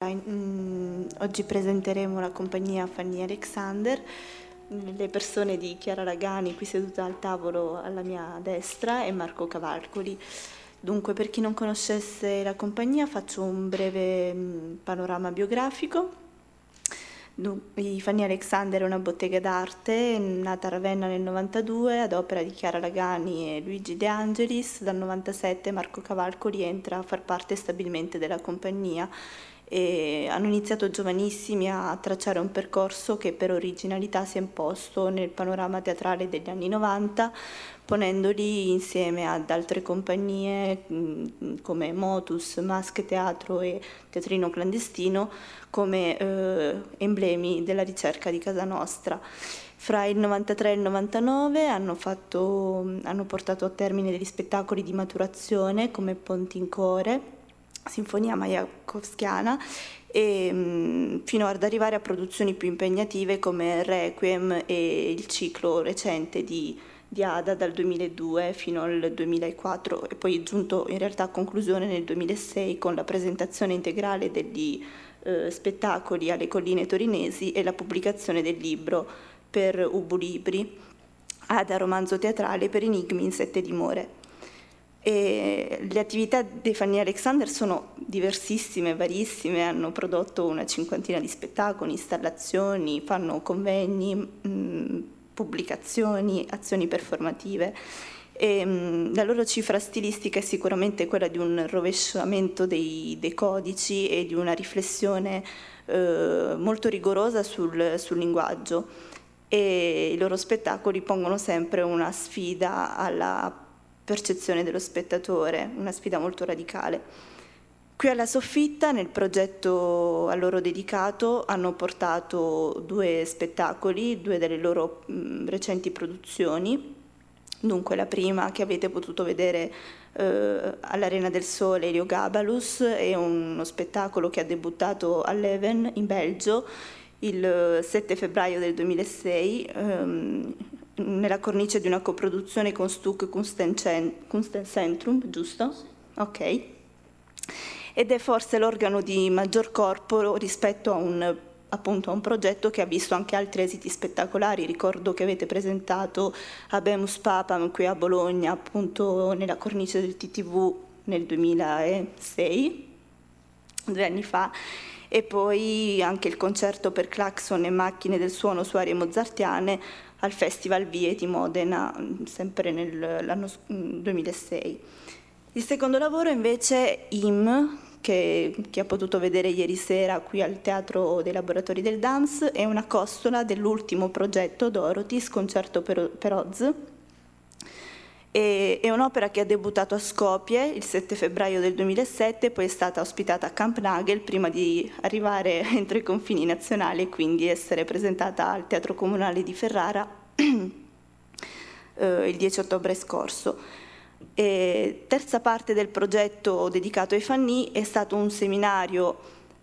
oggi presenteremo la compagnia Fanny Alexander, le persone di Chiara Ragani qui seduta al tavolo alla mia destra e Marco Cavalcoli. Dunque, per chi non conoscesse la compagnia, faccio un breve panorama biografico. Fanny Alexander è una bottega d'arte nata a Ravenna nel 92 ad opera di Chiara Ragani e Luigi De Angelis. Dal 97 Marco Cavalcoli entra a far parte stabilmente della compagnia e hanno iniziato giovanissimi a tracciare un percorso che per originalità si è imposto nel panorama teatrale degli anni 90, ponendoli insieme ad altre compagnie come Motus, Mask Teatro e Teatrino Clandestino come emblemi della ricerca di casa nostra. Fra il 93 e il 99 hanno portato a termine degli spettacoli di maturazione come Ponti in Core, Sinfonia Majakovskiana e fino ad arrivare a produzioni più impegnative come Requiem e il ciclo recente di Ada dal 2002 fino al 2004 e poi giunto in realtà a conclusione nel 2006 con la presentazione integrale degli spettacoli alle Colline Torinesi e la pubblicazione del libro per Ubu Libri, Ada romanzo teatrale per enigmi in 7 dimore. E le attività dei Fanny Alexander sono diversissime, varissime, hanno prodotto una 50ina di spettacoli, installazioni, fanno convegni, pubblicazioni, azioni performative. La loro cifra stilistica è sicuramente quella di un rovesciamento dei codici e di una riflessione molto rigorosa sul linguaggio, e i loro spettacoli pongono sempre una sfida alla percezione dello spettatore, una sfida molto radicale. Qui alla Soffitta, nel progetto a loro dedicato, hanno portato 2 spettacoli, 2 delle loro recenti produzioni. Dunque la prima che avete potuto vedere all'Arena del Sole, Heliogabalus, è uno spettacolo che ha debuttato a Leuven in Belgio il 7 febbraio del 2006 nella cornice di una coproduzione con Stuk Kunstencentrum, giusto? Ok. Ed è forse l'organo di maggior corpo rispetto a un progetto che ha visto anche altri esiti spettacolari. Ricordo che avete presentato Habemus Papam qui a Bologna, appunto nella cornice del TTV nel 2006, 2 anni fa, e poi anche il concerto per clacson e macchine del suono su arie mozartiane al Festival Vie di Modena, sempre nell'anno 2006. Il secondo lavoro invece IM, che ha potuto vedere ieri sera qui al Teatro dei Laboratori del DAMS, è una costola dell'ultimo progetto Dorothy, Concerto per Oz. È un'opera che ha debuttato a Skopje il 7 febbraio del 2007, poi è stata ospitata a Camp Nagel prima di arrivare entro i confini nazionali e quindi essere presentata al Teatro Comunale di Ferrara il 10 ottobre scorso. Terza parte del progetto dedicato ai Fanny è stato un seminario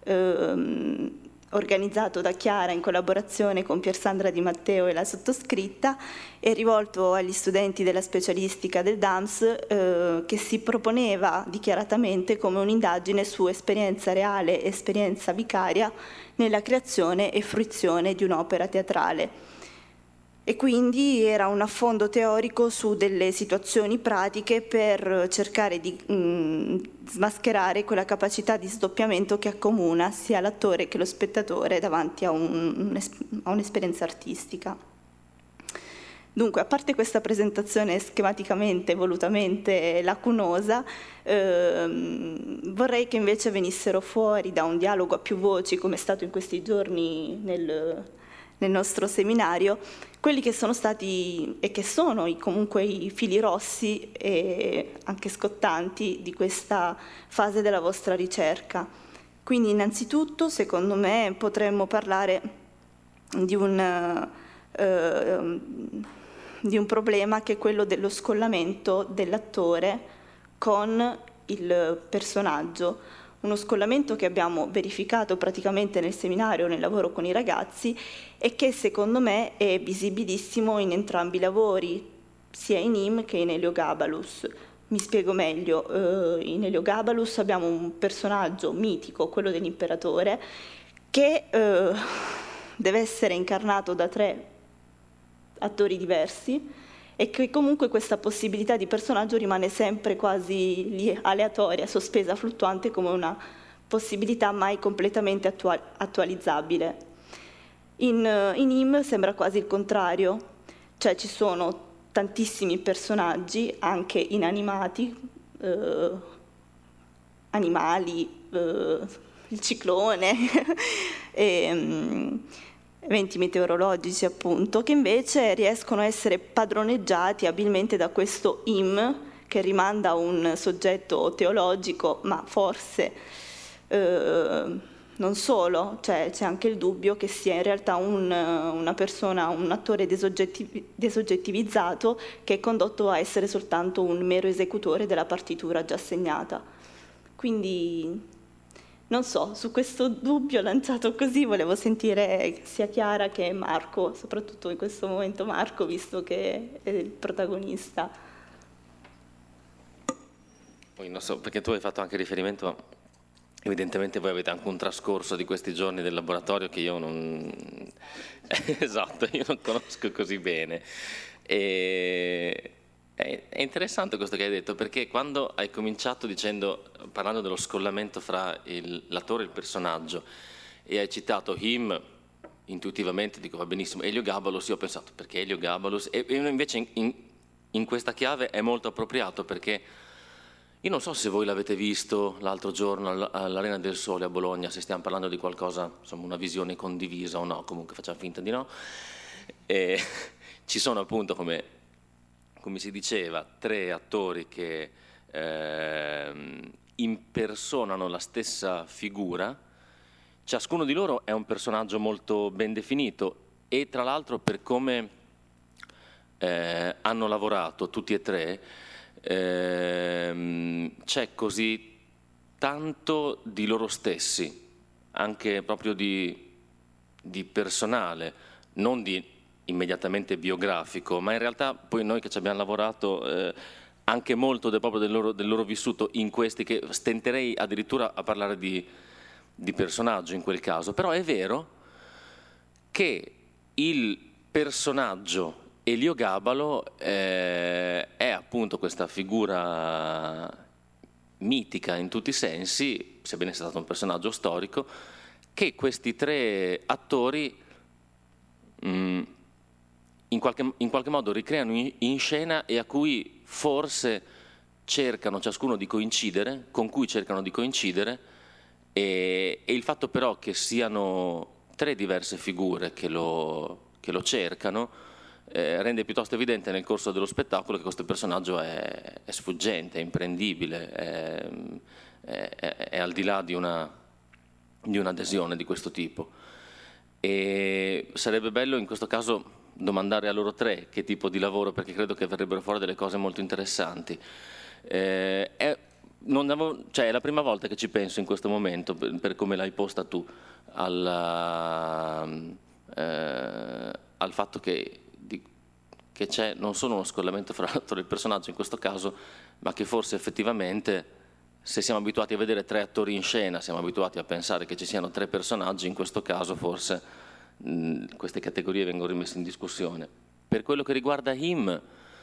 organizzato da Chiara in collaborazione con Piersandra Di Matteo e la sottoscritta, e rivolto agli studenti della specialistica del DAMS, che si proponeva dichiaratamente come un'indagine su esperienza reale e esperienza vicaria nella creazione e fruizione di un'opera teatrale. E quindi era un affondo teorico su delle situazioni pratiche per cercare di smascherare quella capacità di sdoppiamento che accomuna sia l'attore che lo spettatore davanti a un'esperienza artistica. Dunque, a parte questa presentazione schematicamente, volutamente lacunosa, vorrei che invece venissero fuori da un dialogo a più voci, come è stato in questi giorni nel nostro seminario, quelli che sono stati e che sono comunque i fili rossi e anche scottanti di questa fase della vostra ricerca. Quindi innanzitutto, secondo me, potremmo parlare di un problema che è quello dello scollamento dell'attore con il personaggio. Uno scollamento che abbiamo verificato praticamente nel seminario, nel lavoro con i ragazzi, e che secondo me è visibilissimo in entrambi i lavori, sia in IM che in Heliogabalus. Mi spiego meglio, in Eliogabalus abbiamo un personaggio mitico, quello dell'imperatore, che deve essere incarnato da 3 attori diversi e che comunque questa possibilità di personaggio rimane sempre quasi lì, aleatoria, sospesa, fluttuante, come una possibilità mai completamente attualizzabile. In Him sembra quasi il contrario, cioè ci sono tantissimi personaggi, anche inanimati, animali, il ciclone, eventi meteorologici appunto, che invece riescono a essere padroneggiati abilmente da questo Him, che rimanda a un soggetto teologico, ma forse non solo, cioè c'è anche il dubbio che sia in realtà una persona, un attore desoggettivizzato, che è condotto a essere soltanto un mero esecutore della partitura già assegnata. Quindi non so, su questo dubbio lanciato così volevo sentire sia Chiara che Marco, soprattutto in questo momento Marco, visto che è il protagonista. Poi non so, perché tu hai fatto anche riferimento, evidentemente voi avete anche un trascorso di questi giorni del laboratorio che io non... esatto, io non conosco così bene. È interessante questo che hai detto, perché quando hai cominciato parlando dello scollamento fra l'attore e il personaggio, e hai citato Him, intuitivamente dico va benissimo, Eliogabalus, io ho pensato perché Eliogabalus, e invece in questa chiave è molto appropriato, perché io non so se voi l'avete visto l'altro giorno all'Arena del Sole a Bologna, se stiamo parlando di qualcosa, insomma una visione condivisa o no, comunque facciamo finta di no. E ci sono appunto, come si diceva, 3 attori che impersonano la stessa figura. Ciascuno di loro è un personaggio molto ben definito e tra l'altro per come hanno lavorato tutti e 3 c'è così tanto di loro stessi, anche proprio di personale, non di immediatamente biografico, ma in realtà poi noi che ci abbiamo lavorato anche molto proprio del loro vissuto in questi, che stenterei addirittura a parlare di personaggio in quel caso. Però è vero che il personaggio Eliogabalo è appunto questa figura mitica in tutti i sensi, sebbene sia stato un personaggio storico, che questi 3 attori in qualche modo ricreano in scena e a cui forse cercano ciascuno di coincidere, con cui cercano di coincidere, e il fatto però che siano 3 diverse figure che lo cercano rende piuttosto evidente nel corso dello spettacolo che questo personaggio è sfuggente, è imprendibile, è al di là di un'adesione di questo tipo. E sarebbe bello in questo caso domandare a loro 3 che tipo di lavoro, perché credo che verrebbero fuori delle cose molto interessanti. È la prima volta che ci penso in questo momento, per come l'hai posta tu, al fatto che c'è non solo uno scollamento fra l'attore e il personaggio in questo caso, ma che forse effettivamente, se siamo abituati a vedere 3 attori in scena, siamo abituati a pensare che ci siano 3 personaggi, in questo caso forse queste categorie vengono rimesse in discussione. Per quello che riguarda Him,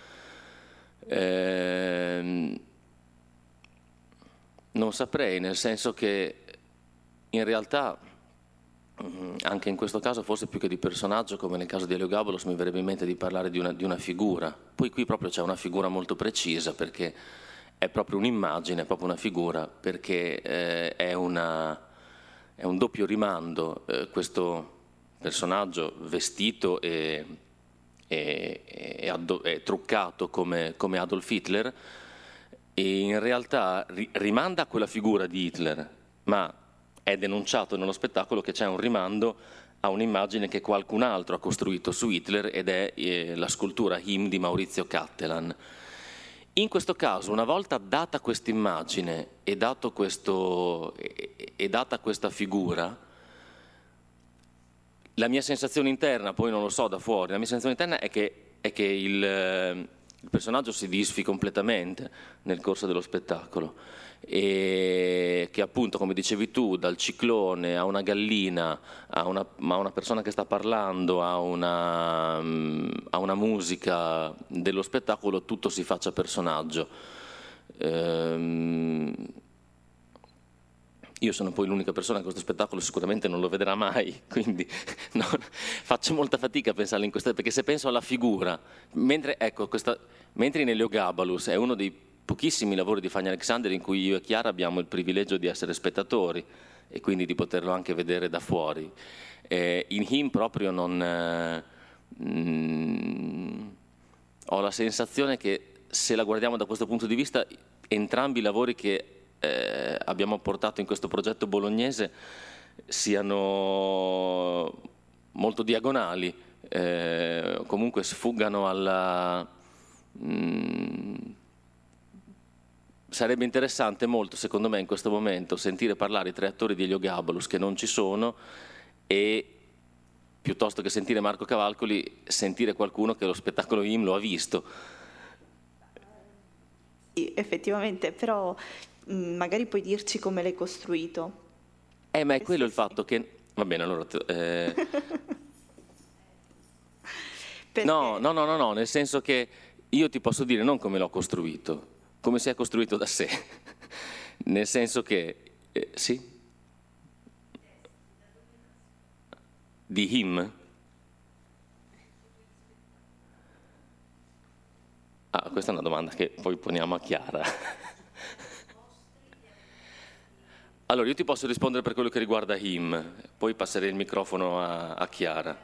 non saprei, nel senso che in realtà anche in questo caso forse più che di personaggio, come nel caso di Eliogabalus, mi verrebbe in mente di parlare di una figura. Poi qui proprio c'è una figura molto precisa, perché è proprio un'immagine, è proprio una figura, perché è un doppio rimando, questo personaggio vestito e truccato come Adolf Hitler, e in realtà rimanda a quella figura di Hitler, ma è denunciato nello spettacolo che c'è un rimando a un'immagine che qualcun altro ha costruito su Hitler, ed è la scultura Him di Maurizio Cattelan. In questo caso, una volta data questa immagine e data questa figura, la mia sensazione interna, poi non lo so da fuori, la mia sensazione interna è che il personaggio si disfi completamente nel corso dello spettacolo, e che appunto, come dicevi tu, dal ciclone a una gallina, a una persona che sta parlando, a una musica dello spettacolo, tutto si faccia personaggio. Io sono poi l'unica persona che questo spettacolo sicuramente non lo vedrà mai, quindi faccio molta fatica a pensarlo in questo, perché se penso alla figura, mentre in Heliogabalus è uno dei pochissimi lavori di Fanny Alexander in cui io e Chiara abbiamo il privilegio di essere spettatori e quindi di poterlo anche vedere da fuori. In Him proprio ho la sensazione che, se la guardiamo da questo punto di vista, entrambi i lavori che abbiamo portato in questo progetto bolognese siano molto diagonali, comunque sfuggano alla... Sarebbe interessante molto, secondo me, in questo momento sentire parlare i 3 attori di Heliogabalus che non ci sono, e piuttosto che sentire Marco Cavalcoli, sentire qualcuno che lo spettacolo Him lo ha visto. Sì, effettivamente, però magari puoi dirci come l'hai costruito. Ma è quello il fatto che... Va bene, allora... No, nel senso che io ti posso dire non come l'ho costruito, come si è costruito da sé. Nel senso che... sì? Di Him? Questa è una domanda che poi poniamo a Chiara. Allora, io ti posso rispondere per quello che riguarda Him, poi passerei il microfono a Chiara.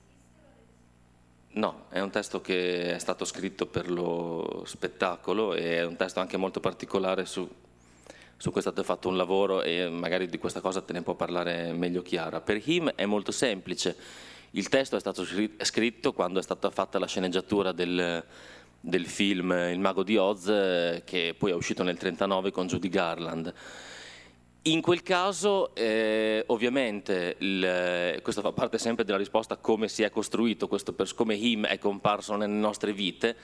No, è un testo che è stato scritto per lo spettacolo e è un testo anche molto particolare su cui è stato fatto un lavoro, e magari di questa cosa te ne può parlare meglio Chiara. Per Him è molto semplice, il testo è stato scritto quando è stata fatta la sceneggiatura del film Il Mago di Oz, che poi è uscito nel 1939 con Judy Garland. In quel caso, ovviamente, questo fa parte sempre della risposta a come si è costruito questo, come Him è comparso nelle nostre vite.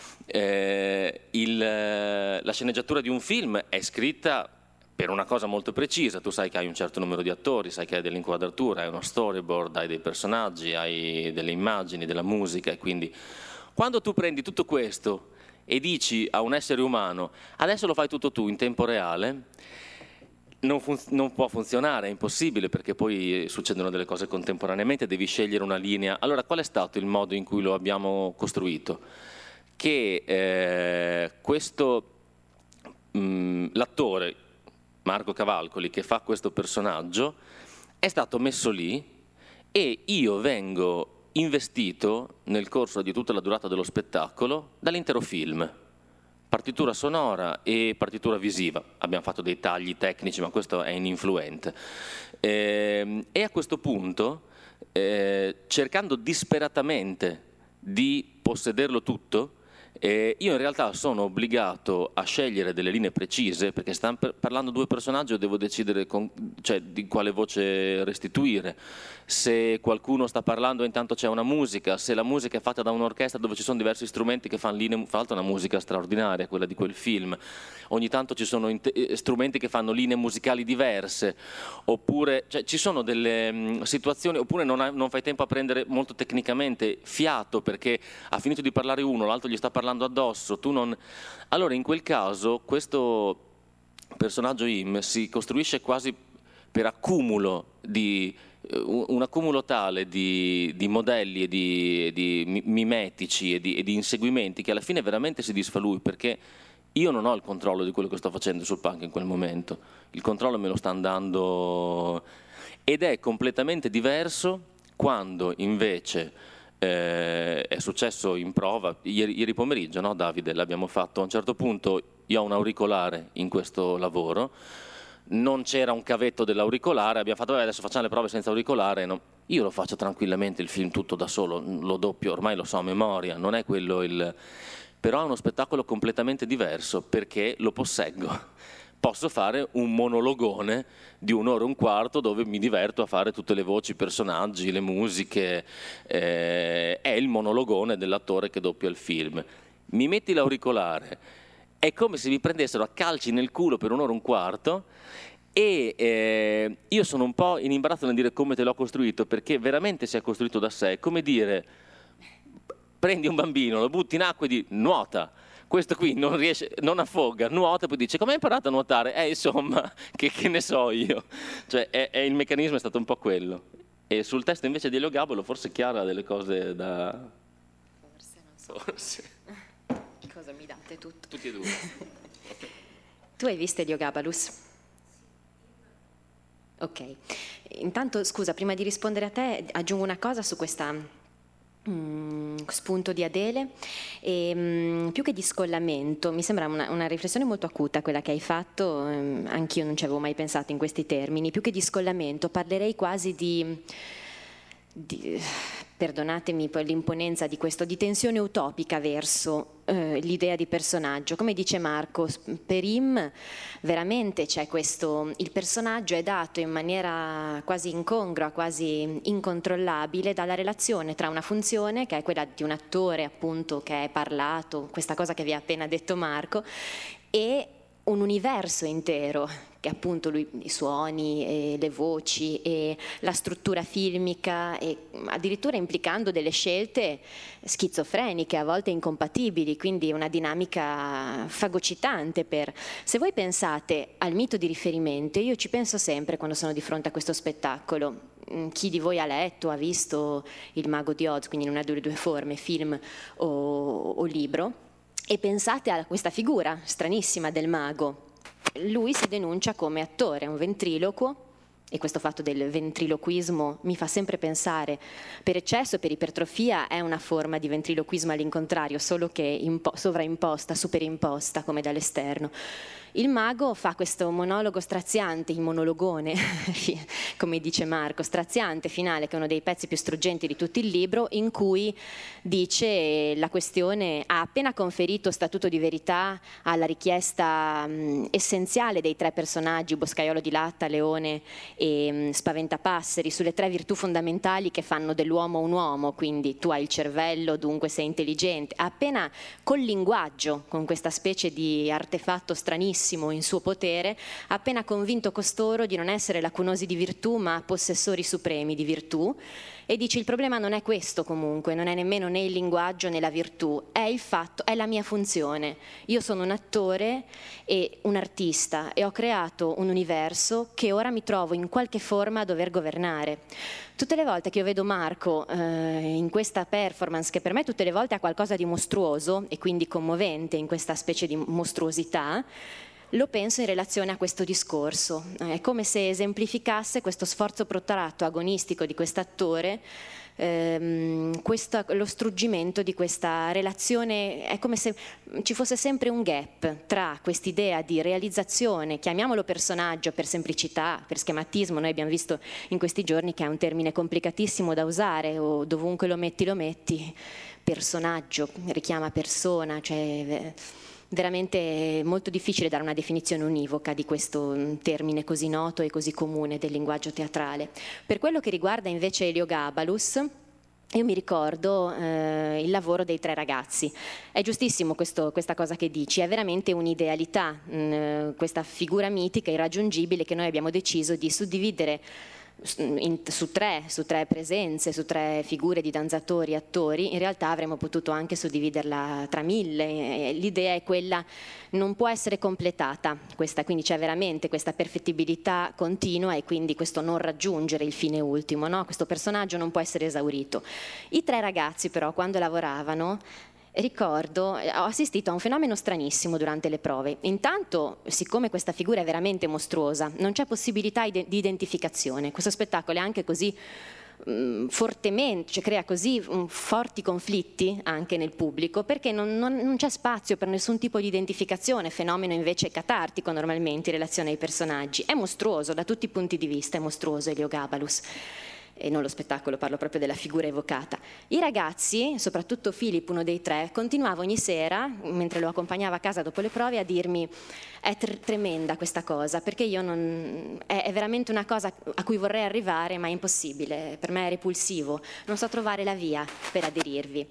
La sceneggiatura di un film è scritta per una cosa molto precisa. Tu sai che hai un certo numero di attori, sai che hai dell'inquadratura, hai uno storyboard, hai dei personaggi, hai delle immagini, della musica, e quindi quando tu prendi tutto questo e dici a un essere umano adesso lo fai tutto tu in tempo reale, non può funzionare, è impossibile, perché poi succedono delle cose contemporaneamente, devi scegliere una linea. Allora, qual è stato il modo in cui lo abbiamo costruito? Che l'attore Marco Cavalcoli, che fa questo personaggio, è stato messo lì e io vengo investito nel corso di tutta la durata dello spettacolo dall'intero film. Partitura sonora e partitura visiva, abbiamo fatto dei tagli tecnici, ma questo è ininfluente. E a questo punto, cercando disperatamente di possederlo tutto, io in realtà sono obbligato a scegliere delle linee precise, perché stanno parlando 2 personaggi, io devo decidere di quale voce restituire. Se qualcuno sta parlando e intanto c'è una musica, se la musica è fatta da un'orchestra dove ci sono diversi strumenti che fanno linee, fra l'altro è una musica straordinaria quella di quel film, ogni tanto ci sono strumenti che fanno linee musicali diverse, oppure ci sono delle situazioni, oppure non fai tempo a prendere molto tecnicamente fiato perché ha finito di parlare uno, l'altro gli sta parlando addosso, allora in quel caso questo personaggio Him si costruisce quasi per accumulo un accumulo tale di modelli e di mimetici e di inseguimenti, che alla fine veramente si disfa lui, perché io non ho il controllo di quello che sto facendo sul palco in quel momento, il controllo me lo sta andando, ed è completamente diverso quando invece è successo in prova ieri pomeriggio, no Davide? L'abbiamo fatto a un certo punto, io ho un auricolare in questo lavoro, non c'era un cavetto dell'auricolare, abbiamo fatto adesso facciamo le prove senza auricolare, no? Io lo faccio tranquillamente il film tutto da solo, lo doppio, ormai lo so a memoria, non è quello però è uno spettacolo completamente diverso perché lo posseggo. Posso fare un monologone di 1 ora e un quarto dove mi diverto a fare tutte le voci, i personaggi, le musiche, è il monologone dell'attore che doppia il film. mi metti l'auricolare, è come se mi prendessero a calci nel culo per 1 ora e un quarto, e io sono un po' in imbarazzo nel dire come te l'ho costruito, perché veramente si è costruito da sé. È come dire, prendi un bambino, lo butti in acqua e di nuota, questo qui non riesce, non affoga, nuota, poi dice come hai imparato a nuotare? Insomma, che ne so io, cioè il meccanismo è stato un po' quello. E sul testo invece di Elio Gabalo forse Chiara ha delle cose da... Forse, non so. Forse. Cosa mi date tutto? Tutti e due. Tu hai visto Heliogabalus? Ok. Intanto, scusa, prima di rispondere a te, aggiungo una cosa su questa spunto di Adele. Più che di scollamento, mi sembra una riflessione molto acuta quella che hai fatto, anch'io non ci avevo mai pensato in questi termini. Più che di scollamento, parlerei quasi di perdonatemi poi l'imponenza di questo, di tensione utopica verso l'idea di personaggio. Come dice Marco, per Im veramente c'è questo, il personaggio è dato in maniera quasi incongrua, quasi incontrollabile dalla relazione tra una funzione, che è quella di un attore appunto che è parlato, questa cosa che vi ha appena detto Marco, e un universo intero, che appunto i suoni, e le voci e la struttura filmica, e addirittura implicando delle scelte schizofreniche, a volte incompatibili, quindi una dinamica fagocitante. Se voi pensate al mito di riferimento, io ci penso sempre quando sono di fronte a questo spettacolo. Chi di voi ha letto, ha visto Il Mago di Oz, quindi in una delle due forme, film o libro, e pensate a questa figura stranissima del mago. Lui si denuncia come attore, un ventriloquo, e questo fatto del ventriloquismo mi fa sempre pensare, per eccesso, per ipertrofia, è una forma di ventriloquismo all'incontrario, solo che sovraimposta, superimposta come dall'esterno. Il mago fa questo monologo straziante, il monologone, come dice Marco, straziante, finale, che è uno dei pezzi più struggenti di tutto il libro, in cui dice la questione, ha appena conferito statuto di verità alla richiesta essenziale dei 3 personaggi, Boscaiolo di latta, Leone e Spaventapasseri, sulle 3 virtù fondamentali che fanno dell'uomo un uomo, quindi tu hai il cervello, dunque sei intelligente. Ha appena col linguaggio, con questa specie di artefatto stranissimo in suo potere, ha appena convinto costoro di non essere lacunosi di virtù ma possessori supremi di virtù, e dice il problema non è questo, comunque non è nemmeno né il linguaggio né la virtù, è il fatto, è la mia funzione. Io sono un attore e un artista e ho creato un universo che ora mi trovo in qualche forma a dover governare. Tutte le volte che io vedo Marco in questa performance, che per me tutte le volte ha qualcosa di mostruoso e quindi commovente in questa specie di mostruosità, lo penso in relazione a questo discorso. È come se esemplificasse questo sforzo protratto agonistico di quest'attore, lo struggimento di questa relazione. È come se ci fosse sempre un gap tra quest'idea di realizzazione, chiamiamolo personaggio per semplicità, per schematismo. Noi abbiamo visto in questi giorni che è un termine complicatissimo da usare, o dovunque lo metti, personaggio, richiama persona, cioè veramente molto difficile dare una definizione univoca di questo termine così noto e così comune del linguaggio teatrale. Per quello che riguarda invece Heliogabalus, io mi ricordo il lavoro dei 3 ragazzi. È giustissimo questa cosa che dici, è veramente un'idealità, questa figura mitica, irraggiungibile, che noi abbiamo deciso di suddividere su tre presenze, su 3 figure di danzatori, attori. In realtà avremmo potuto anche suddividerla tra 1000. L'idea è quella, non può essere completata questa, quindi c'è veramente questa perfettibilità continua e quindi questo non raggiungere il fine ultimo, no? Questo personaggio non può essere esaurito. I 3 ragazzi però, quando lavoravano, ricordo, ho assistito a un fenomeno stranissimo durante le prove. Intanto, siccome questa figura è veramente mostruosa, non c'è possibilità di identificazione. Questo spettacolo è anche così fortemente, cioè crea così forti conflitti anche nel pubblico, perché non c'è spazio per nessun tipo di identificazione, fenomeno invece catartico normalmente in relazione ai personaggi. È mostruoso da tutti i punti di vista, è mostruoso Heliogabalus. E non lo spettacolo, parlo proprio della figura evocata. I ragazzi, soprattutto Philip, uno dei 3, continuava ogni sera, mentre lo accompagnava a casa dopo le prove, a dirmi: è tremenda questa cosa, perché è veramente una cosa a cui vorrei arrivare, ma è impossibile, per me è repulsivo, non so trovare la via per aderirvi.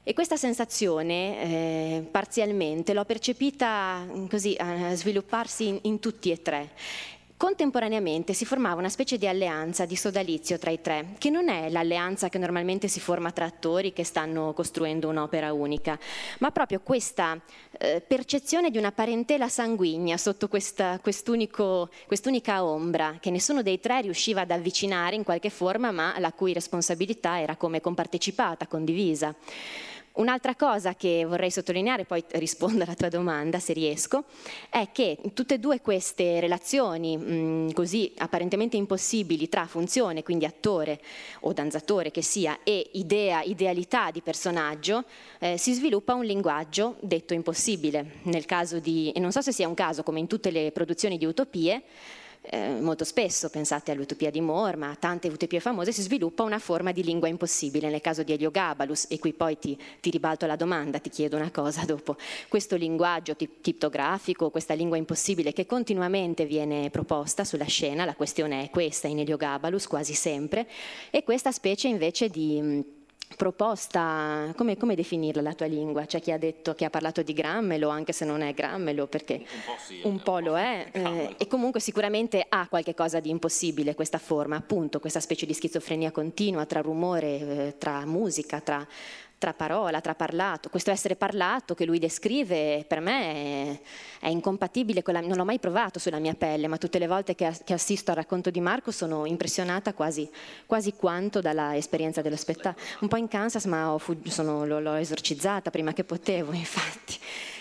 E questa sensazione, parzialmente, l'ho percepita così, a svilupparsi in tutti e tre. Contemporaneamente si formava una specie di alleanza, di sodalizio tra i tre, che non è l'alleanza che normalmente si forma tra attori che stanno costruendo un'opera unica, ma proprio questa percezione di una parentela sanguigna sotto quest'unica ombra, che nessuno dei tre riusciva ad avvicinare in qualche forma, ma la cui responsabilità era come compartecipata, condivisa. Un'altra cosa che vorrei sottolineare, poi rispondo alla tua domanda se riesco, è che tutte e due queste relazioni così apparentemente impossibili tra funzione, quindi attore o danzatore che sia, e idealità di personaggio, si sviluppa un linguaggio detto impossibile. Nel caso e non so se sia un caso come in tutte le produzioni di utopie, molto spesso, pensate all'utopia di Moore, ma a tante utopie famose, si sviluppa una forma di lingua impossibile. Nel caso di Heliogabalus, e qui poi ti ribalto la domanda, ti chiedo una cosa dopo, questo linguaggio criptografico, questa lingua impossibile che continuamente viene proposta sulla scena, la questione è questa in Heliogabalus quasi sempre, e questa specie invece di proposta, come definirla la tua lingua? C'è chi ha detto, che ha parlato di grammelo, anche se non è grammelo, perché un po' lo è, e comunque sicuramente ha qualche cosa di impossibile questa forma, appunto, questa specie di schizofrenia continua tra rumore, tra musica, tra parola, tra parlato. Questo essere parlato che lui descrive per me è incompatibile con non l'ho mai provato sulla mia pelle, ma tutte le volte che assisto al racconto di Marco sono impressionata quasi quanto dalla esperienza dello spettacolo. Un po' in Kansas, ma l'ho esorcizzata prima che potevo, infatti.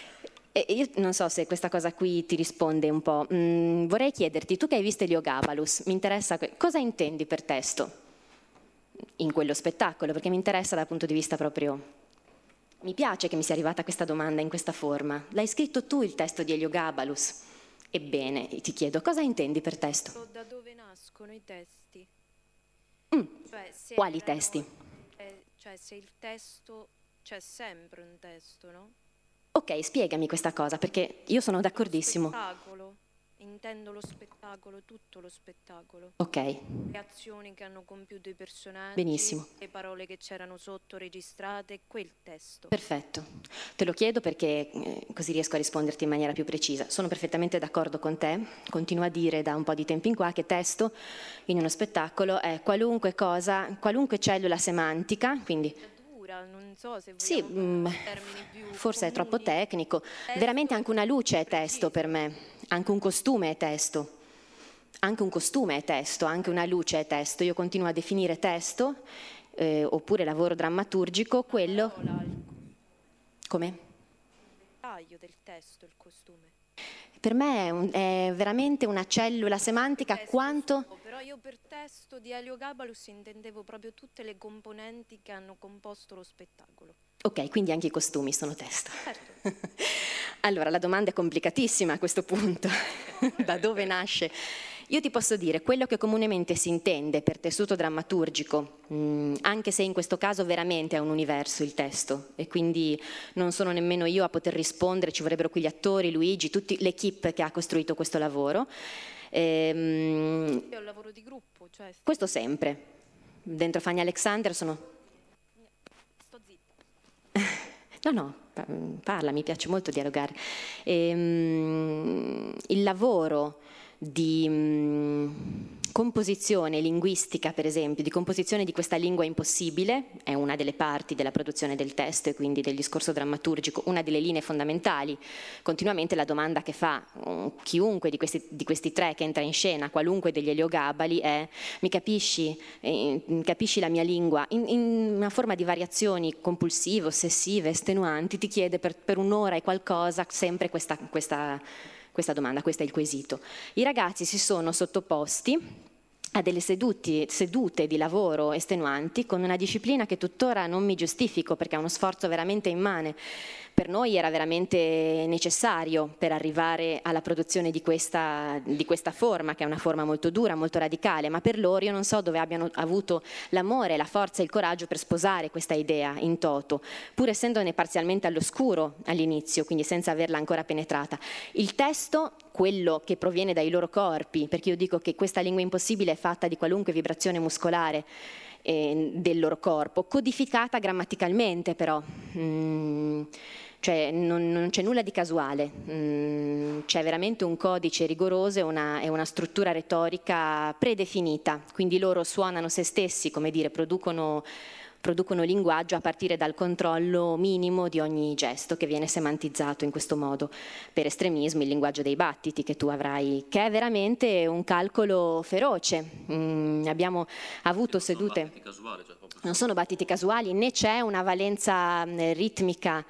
E io non so se questa cosa qui ti risponde un po'. Vorrei chiederti, tu che hai visto Heliogabalus, mi interessa cosa intendi per testo in quello spettacolo, perché mi interessa dal punto di vista proprio, mi piace che mi sia arrivata questa domanda in questa forma. L'hai scritto tu il testo di Heliogabalus? Ebbene, ti chiedo, cosa intendi per testo? Da dove nascono i testi? Cioè, quali testi? Cioè, se il testo, c'è sempre un testo, no? Ok, spiegami questa cosa, perché io sono d'accordissimo. Lo spettacolo, intendo lo spettacolo, tutto lo spettacolo. Ok. Le azioni che hanno compiuto i personaggi, benissimo, le parole che c'erano sotto registrate, quel testo. Perfetto. Te lo chiedo perché così riesco a risponderti in maniera più precisa. Sono perfettamente d'accordo con te. Continuo a dire da un po' di tempo in qua che testo in uno spettacolo è qualunque cosa, qualunque cellula semantica, quindi non so se sì, termini più forse è troppo comuni. tecnico. Veramente anche una luce è testo per me, anche un costume è testo. Anche un costume è testo, anche una luce è testo. Io continuo a definire testo, oppure lavoro drammaturgico, quello... Come? Il taglio del testo, il costume. Per me è veramente una cellula semantica quanto... Però io per testo di Heliogabalus intendevo proprio tutte le componenti che hanno composto lo spettacolo. Ok, quindi anche i costumi sono testo. Certo. Allora, la domanda è complicatissima a questo punto. Da dove nasce? Io ti posso dire quello che comunemente si intende per tessuto drammaturgico, anche se in questo caso veramente è un universo il testo, e quindi non sono nemmeno io a poter rispondere, ci vorrebbero qui gli attori, Luigi, tutta l'equipe che ha costruito questo lavoro. È un lavoro di gruppo, cioè... Questo sempre. Dentro Fanny Alexander sono... Sto zitta. No, parla, mi piace molto dialogare. Il lavoro di composizione linguistica, per esempio, di composizione di questa lingua impossibile, è una delle parti della produzione del testo e quindi del discorso drammaturgico, una delle linee fondamentali. Continuamente la domanda che fa chiunque di questi tre che entra in scena, qualunque degli Eliogabali, è: mi capisci? Capisci la mia lingua? In una forma di variazioni compulsive, ossessive, estenuanti, ti chiede per un'ora e qualcosa sempre questa domanda, questo è il quesito. I ragazzi si sono sottoposti a delle sedute di lavoro estenuanti con una disciplina che tuttora non mi giustifico perché è uno sforzo veramente immane. Per noi era veramente necessario per arrivare alla produzione di questa forma, che è una forma molto dura, molto radicale, ma per loro io non so dove abbiano avuto l'amore, la forza e il coraggio per sposare questa idea in toto, pur essendone parzialmente all'oscuro all'inizio, quindi senza averla ancora penetrata. Il testo, quello che proviene dai loro corpi, perché io dico che questa lingua impossibile è fatta di qualunque vibrazione muscolare, del loro corpo, codificata grammaticalmente però. Cioè non c'è nulla di casuale, c'è veramente un codice rigoroso e una struttura retorica predefinita, quindi loro suonano se stessi, come dire, producono linguaggio a partire dal controllo minimo di ogni gesto che viene semantizzato in questo modo. Per estremismo il linguaggio dei battiti che tu avrai, che è veramente un calcolo feroce. Abbiamo avuto sedute... Non sono battiti casuali, né c'è una valenza ritmica,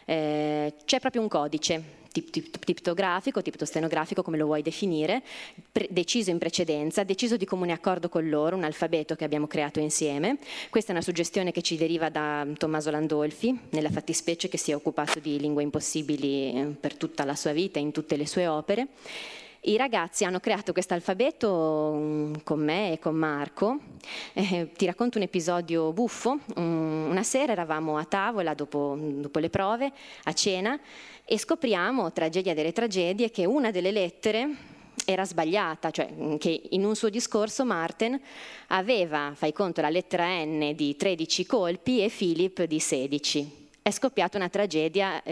c'è proprio un codice tiptografico, tiptostenografico, come lo vuoi definire, deciso in precedenza, deciso di comune accordo con loro, un alfabeto che abbiamo creato insieme. Questa è una suggestione che ci deriva da Tommaso Landolfi, nella fattispecie che si è occupato di lingue impossibili per tutta la sua vita, in tutte le sue opere. I ragazzi hanno creato questo alfabeto con me e con Marco. Ti racconto un episodio buffo. Una sera eravamo a tavola dopo le prove, a cena, e scopriamo, tragedia delle tragedie, che una delle lettere era sbagliata, cioè che in un suo discorso Marten aveva, fai conto, la lettera N di 13 colpi e Philip di 16. È scoppiata una tragedia.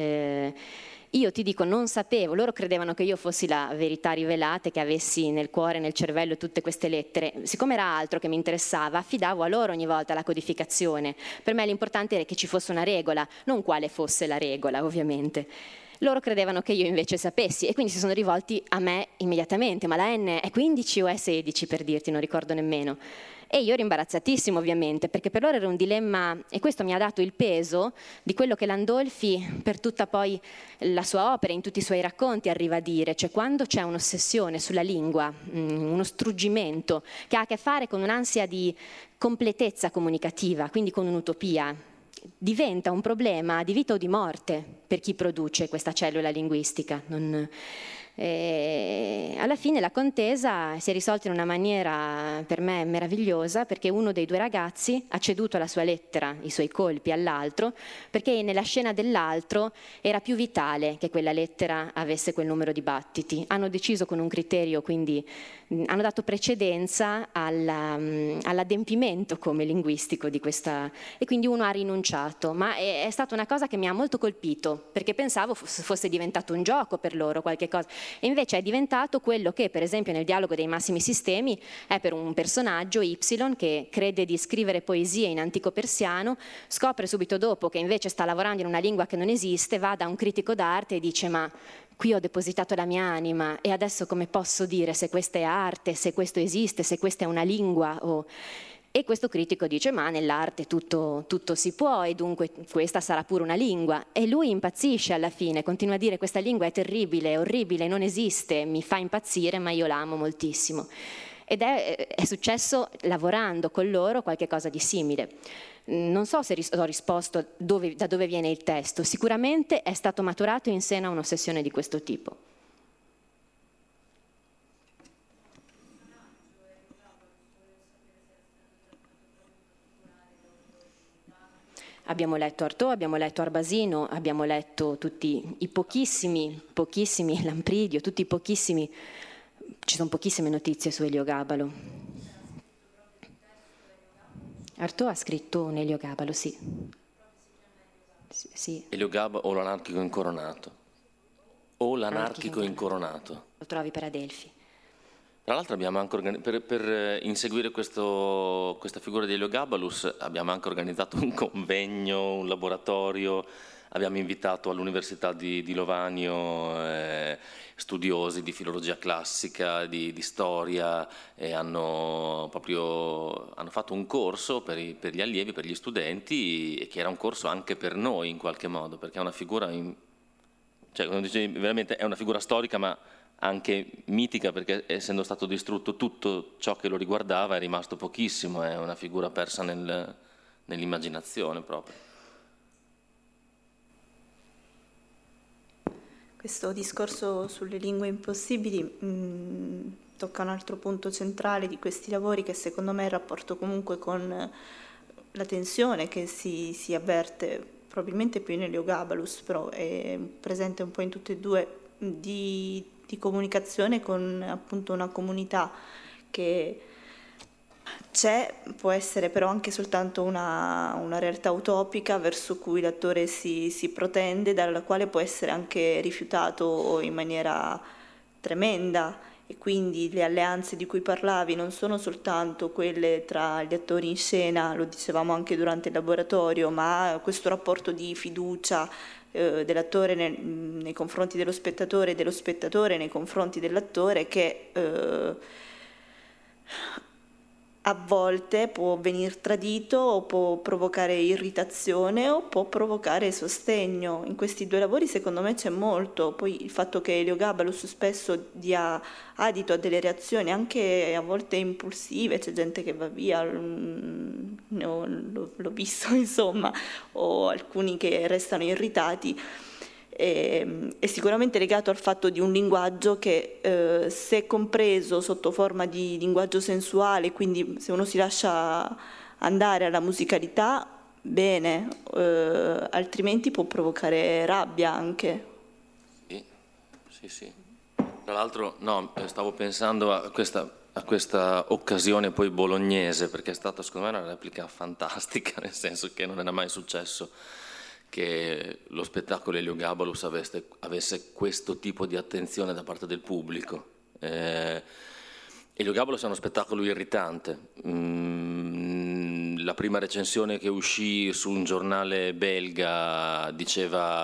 Io ti dico, non sapevo, loro credevano che io fossi la verità rivelata e che avessi nel cuore, nel cervello tutte queste lettere. Siccome era altro che mi interessava, affidavo a loro ogni volta la codificazione. Per me l'importante era che ci fosse una regola, non quale fosse la regola, ovviamente. Loro credevano che io invece sapessi e quindi si sono rivolti a me immediatamente. Ma la N è 15 o è 16, per dirti, non ricordo nemmeno. E io ero imbarazzatissimo, ovviamente, perché per loro era un dilemma, e questo mi ha dato il peso di quello che Landolfi, per tutta poi la sua opera, in tutti i suoi racconti, arriva a dire. Cioè, quando c'è un'ossessione sulla lingua, uno struggimento che ha a che fare con un'ansia di completezza comunicativa, quindi con un'utopia, diventa un problema di vita o di morte per chi produce questa cellula linguistica. Alla fine la contesa si è risolta in una maniera per me meravigliosa, perché uno dei due ragazzi ha ceduto la sua lettera, i suoi colpi, all'altro, perché nella scena dell'altro era più vitale che quella lettera avesse quel numero di battiti. Hanno deciso con un criterio, quindi hanno dato precedenza all'adempimento come linguistico di questa, e quindi uno ha rinunciato. Ma è stata una cosa che mi ha molto colpito, perché pensavo fosse diventato un gioco per loro, qualche cosa. E invece è diventato quello che, per esempio, nel dialogo dei massimi sistemi è per un personaggio Y che crede di scrivere poesie in antico persiano, scopre subito dopo che invece sta lavorando in una lingua che non esiste, va da un critico d'arte e dice: ma qui ho depositato la mia anima e adesso come posso dire se questa è arte, se questo esiste, se questa è una lingua? E questo critico dice: ma nell'arte tutto si può e dunque questa sarà pure una lingua. E lui impazzisce alla fine, continua a dire: questa lingua è terribile, è orribile, non esiste, mi fa impazzire ma io la amo moltissimo. Ed è successo lavorando con loro qualche cosa di simile. Non so se ho risposto da dove viene il testo, sicuramente è stato maturato in seno a un'ossessione di questo tipo. Abbiamo letto Artaud, abbiamo letto Arbasino, abbiamo letto tutti i pochissimi, Lampridio, tutti i pochissimi, ci sono pochissime notizie su Eliogabalo. Artaud ha scritto un Eliogabalo, sì. Sì. Eliogabalo o l'anarchico incoronato. O l'anarchico incoronato. Lo trovi per Adelphi. Tra l'altro abbiamo anche per inseguire questa figura di Heliogabalus abbiamo anche organizzato un convegno, un laboratorio, abbiamo invitato all'Università di Lovanio studiosi di filologia classica, di storia, e hanno fatto un corso per gli allievi, per gli studenti, e che era un corso anche per noi in qualche modo, perché è una figura, cioè, come dicevi, veramente è una figura storica, ma anche mitica, perché essendo stato distrutto tutto ciò che lo riguardava è rimasto pochissimo, è una figura persa nell'immaginazione proprio. Questo discorso sulle lingue impossibili tocca un altro punto centrale di questi lavori, che secondo me è il rapporto comunque con la tensione che si avverte, probabilmente più in Heliogabalus, però è presente un po' in tutte e due, di comunicazione con appunto una comunità che Può essere però anche soltanto una realtà utopica verso cui l'attore si protende, dalla quale può essere anche rifiutato in maniera tremenda, e quindi le alleanze di cui parlavi non sono soltanto quelle tra gli attori in scena, lo dicevamo anche durante il laboratorio, ma questo rapporto di fiducia dell'attore nei confronti dello spettatore e dello spettatore nei confronti dell'attore che a volte può venire tradito o può provocare irritazione o può provocare sostegno. In questi due lavori secondo me c'è molto, poi il fatto che Heliogabalus spesso dia adito a delle reazioni anche a volte impulsive, c'è gente che va via, l'ho visto insomma, o alcuni che restano irritati. È sicuramente legato al fatto di un linguaggio che se compreso sotto forma di linguaggio sensuale, quindi se uno si lascia andare alla musicalità, bene, altrimenti può provocare rabbia anche. Sì. Tra l'altro, no, stavo pensando a questa occasione poi bolognese, perché è stata secondo me una replica fantastica, nel senso che non era mai successo che lo spettacolo Heliogabalus avesse questo tipo di attenzione da parte del pubblico. Heliogabalus è uno spettacolo irritante. La prima recensione che uscì su un giornale belga diceva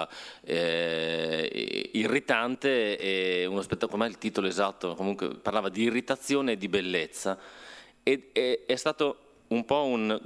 irritante, e uno spettacolo, ma il titolo esatto, comunque parlava di irritazione e di bellezza, e è stato un po'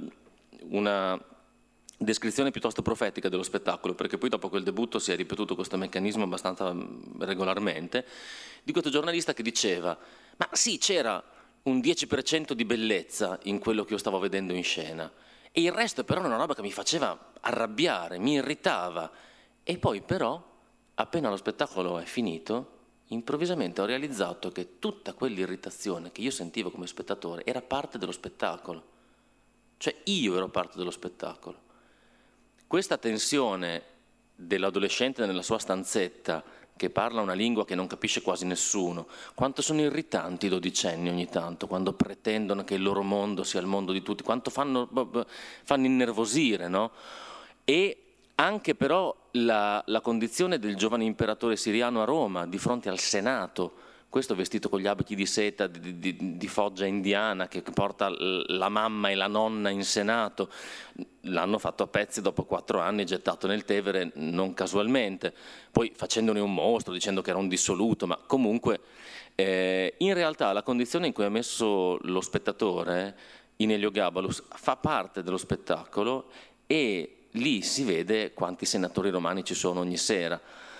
una descrizione piuttosto profetica dello spettacolo, perché poi dopo quel debutto si è ripetuto questo meccanismo abbastanza regolarmente, di questo giornalista che diceva: ma sì, c'era un 10% di bellezza in quello che io stavo vedendo in scena, e il resto però era una roba che mi faceva arrabbiare, mi irritava. E poi però, appena lo spettacolo è finito, improvvisamente ho realizzato che tutta quell'irritazione che io sentivo come spettatore era parte dello spettacolo, cioè io ero parte dello spettacolo. Questa tensione dell'adolescente nella sua stanzetta che parla una lingua che non capisce quasi nessuno, quanto sono irritanti i dodicenni ogni tanto quando pretendono che il loro mondo sia il mondo di tutti, quanto fanno innervosire, no? E anche però la condizione del giovane imperatore siriano a Roma di fronte al Senato, questo vestito con gli abiti di seta di foggia indiana, che porta la mamma e la nonna in Senato, l'hanno fatto a pezzi dopo 4 anni, gettato nel Tevere non casualmente, poi facendone un mostro, dicendo che era un dissoluto, ma comunque in realtà la condizione in cui è messo lo spettatore in Heliogabalus fa parte dello spettacolo, e lì si vede quanti senatori romani ci sono ogni sera.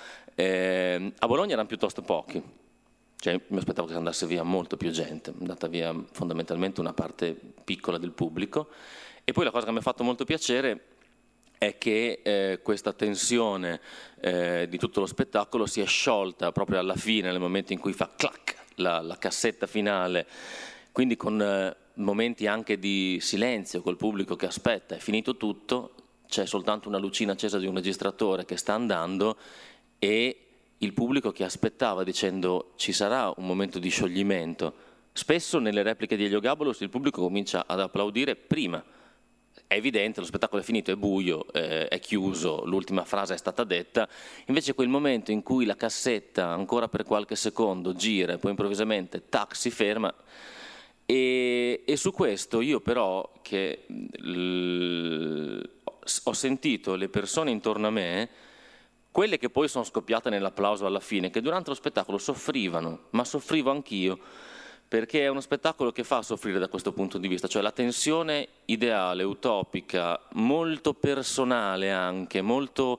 A Bologna erano piuttosto pochi. Cioè, mi aspettavo che andasse via molto più gente, è andata via fondamentalmente una parte piccola del pubblico. E poi la cosa che mi ha fatto molto piacere è che questa tensione di tutto lo spettacolo si è sciolta proprio alla fine, nel momento in cui fa clac la cassetta finale, quindi con momenti anche di silenzio, col pubblico che aspetta, è finito tutto, c'è soltanto una lucina accesa di un registratore che sta andando, e il pubblico che aspettava dicendo ci sarà un momento di scioglimento. Spesso nelle repliche di Heliogabalus il pubblico comincia ad applaudire prima. È evidente, lo spettacolo è finito, è buio, è chiuso, l'ultima frase è stata detta, invece quel momento in cui la cassetta ancora per qualche secondo gira e poi improvvisamente tac si ferma, e su questo io però che ho sentito le persone intorno a me, quelle che poi sono scoppiate nell'applauso alla fine, che durante lo spettacolo soffrivano, ma soffrivo anch'io, perché è uno spettacolo che fa soffrire da questo punto di vista, cioè la tensione ideale, utopica, molto personale anche, molto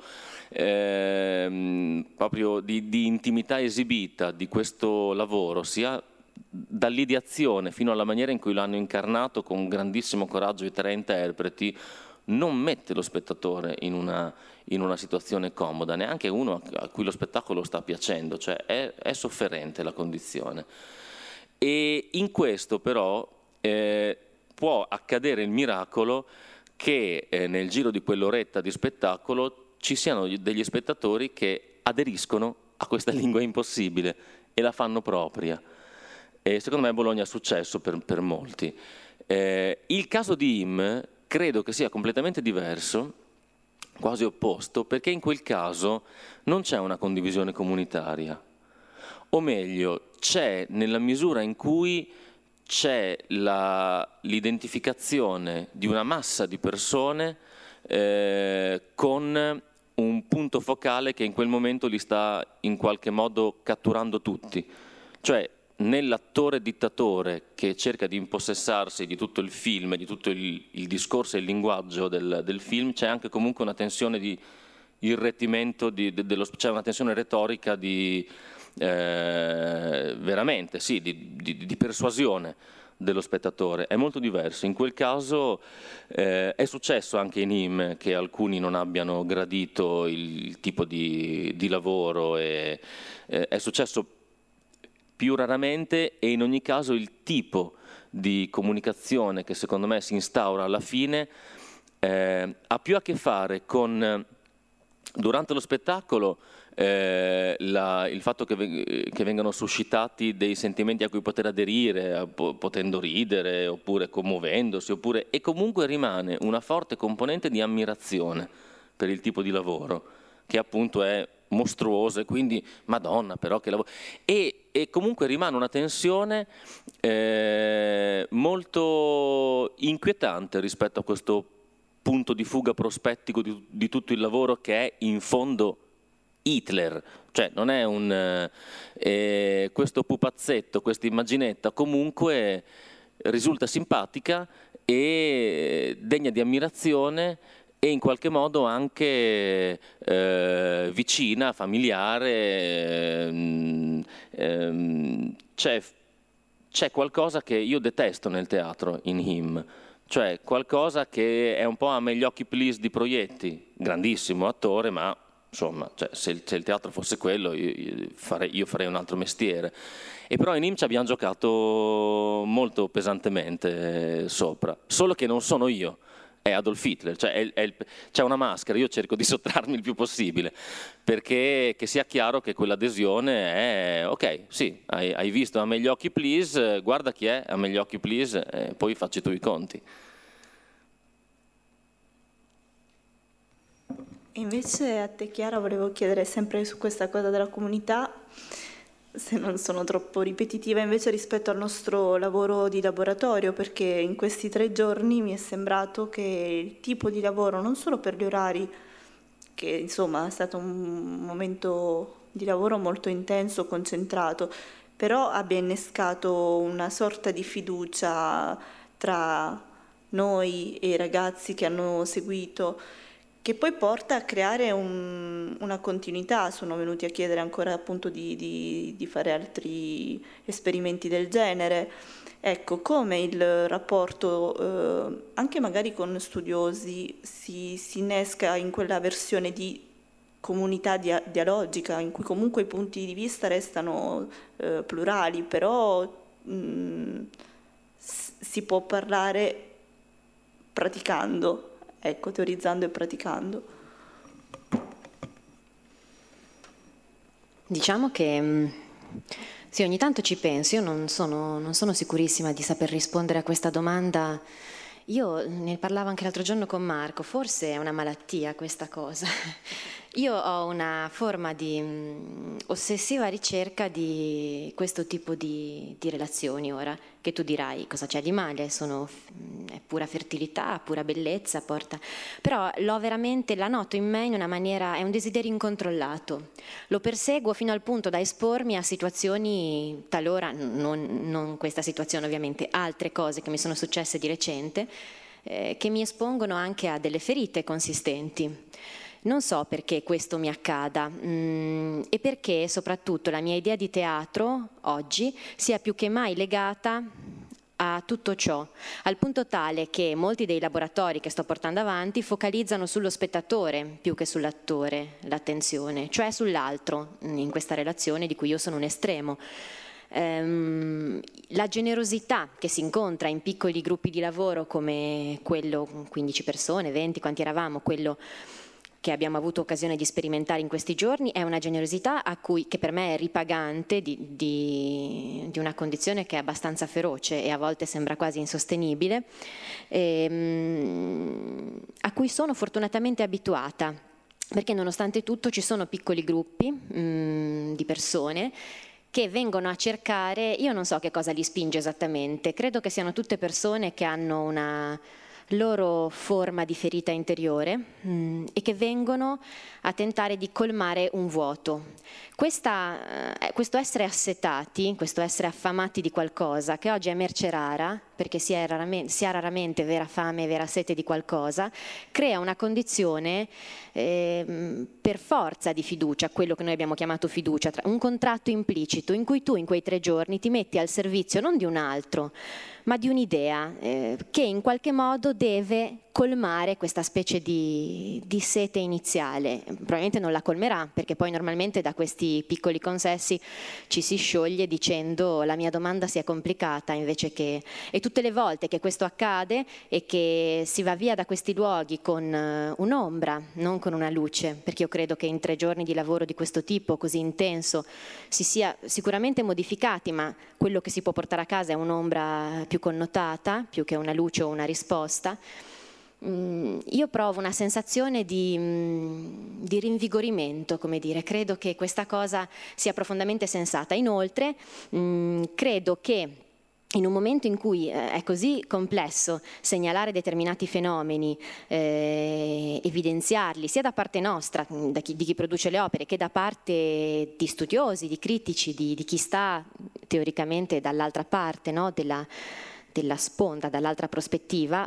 proprio di intimità esibita di questo lavoro, sia dall'ideazione fino alla maniera in cui l'hanno incarnato con grandissimo coraggio i 3 interpreti, non mette lo spettatore in una situazione comoda, neanche uno a cui lo spettacolo sta piacendo, cioè è sofferente la condizione. E in questo però può accadere il miracolo che nel giro di quell'oretta di spettacolo ci siano degli spettatori che aderiscono a questa lingua impossibile e la fanno propria. E secondo me a Bologna è successo per molti. Il caso di Im credo che sia completamente diverso, quasi opposto, perché in quel caso non c'è una condivisione comunitaria, o meglio, c'è nella misura in cui c'è l'identificazione di una massa di persone con un punto focale che in quel momento li sta in qualche modo catturando tutti. Cioè, nell'attore dittatore che cerca di impossessarsi di tutto il film, di tutto il discorso e il linguaggio del film, c'è anche comunque una tensione di irrettimento, c'è una tensione retorica di veramente, sì, di persuasione dello spettatore. È molto diverso. In quel caso è successo anche in Im che alcuni non abbiano gradito il tipo di lavoro, è successo più raramente, e in ogni caso il tipo di comunicazione che secondo me si instaura alla fine ha più a che fare con, durante lo spettacolo, il fatto che vengano suscitati dei sentimenti a cui poter aderire, potendo ridere oppure commuovendosi, e comunque rimane una forte componente di ammirazione per il tipo di lavoro, che appunto è mostruoso, e quindi Madonna però che lavoro, e comunque rimane una tensione molto inquietante rispetto a questo punto di fuga prospettico di tutto il lavoro, che è in fondo Hitler. Cioè non è questo pupazzetto, questa immaginetta comunque risulta simpatica e degna di ammirazione, e in qualche modo anche vicina, familiare. C'è qualcosa che io detesto nel teatro in Him, cioè qualcosa che è un po' a me gli occhi please di Proietti, grandissimo attore, ma insomma, cioè, se il teatro fosse quello io farei un altro mestiere. E però in Him ci abbiamo giocato molto pesantemente sopra, solo che non sono io, è Adolf Hitler, cioè c'è una maschera, io cerco di sottrarmi il più possibile, perché che sia chiaro che quell'adesione è, ok, sì, hai visto A me gli occhi please, guarda chi è A me gli occhi please, poi facci tu i conti. Invece a te, Chiara, volevo chiedere sempre su questa cosa della comunità, se non sono troppo ripetitiva, invece rispetto al nostro lavoro di laboratorio, perché in questi 3 giorni mi è sembrato che il tipo di lavoro, non solo per gli orari, che insomma è stato un momento di lavoro molto intenso, concentrato, però abbia innescato una sorta di fiducia tra noi e i ragazzi che hanno seguito, che poi porta a creare una continuità. Sono venuti a chiedere ancora appunto di fare altri esperimenti del genere. Ecco, come il rapporto anche magari con studiosi si innesca in quella versione di comunità dialogica, in cui comunque i punti di vista restano plurali, però si può parlare praticando. Ecco, teorizzando e praticando. Diciamo che sì, ogni tanto ci penso, io non sono sicurissima di saper rispondere a questa domanda. Io ne parlavo anche l'altro giorno con Marco, forse è una malattia questa cosa. Io ho una forma di ossessiva ricerca di questo tipo di relazioni ora, che tu dirai cosa c'è di male, è pura fertilità, pura bellezza, però la noto in me in una maniera, è un desiderio incontrollato, lo perseguo fino al punto da espormi a situazioni talora, non questa situazione ovviamente, altre cose che mi sono successe di recente, che mi espongono anche a delle ferite consistenti. Non so perché questo mi accada e perché soprattutto la mia idea di teatro oggi sia più che mai legata a tutto ciò, al punto tale che molti dei laboratori che sto portando avanti focalizzano sullo spettatore più che sull'attore l'attenzione, cioè sull'altro in questa relazione di cui io sono un estremo. La generosità che si incontra in piccoli gruppi di lavoro come quello, 15 persone, 20, quanti eravamo, quello che abbiamo avuto occasione di sperimentare in questi giorni è una generosità che per me è ripagante di una condizione che è abbastanza feroce e a volte sembra quasi insostenibile, a cui sono fortunatamente abituata, perché nonostante tutto ci sono piccoli gruppi di persone che vengono a cercare, io non so che cosa li spinge esattamente, credo che siano tutte persone che hanno una loro forma di ferita interiore e che vengono a tentare di colmare un vuoto. Questo essere assetati, questo essere affamati di qualcosa, che oggi è merce rara, perché si ha raramente vera fame e vera sete di qualcosa, crea una condizione per forza di fiducia, quello che noi abbiamo chiamato fiducia, un contratto implicito in cui tu in quei 3 giorni ti metti al servizio non di un altro, ma di un'idea che in qualche modo deve colmare questa specie di sete iniziale. Probabilmente non la colmerà, perché poi normalmente da questi piccoli consessi ci si scioglie dicendo la mia domanda sia complicata, invece che... E tutte le volte che questo accade e che si va via da questi luoghi con un'ombra, non con una luce, perché io credo che in 3 giorni di lavoro di questo tipo, così intenso, si sia sicuramente modificati, ma quello che si può portare a casa è un'ombra più connotata, più che una luce o una risposta. Io provo una sensazione di rinvigorimento, come dire, credo che questa cosa sia profondamente sensata. Inoltre, credo che in un momento in cui è così complesso segnalare determinati fenomeni, evidenziarli, sia da parte nostra, di chi produce le opere, che da parte di studiosi, di critici, di chi sta teoricamente dall'altra parte, no, della sponda, dall'altra prospettiva,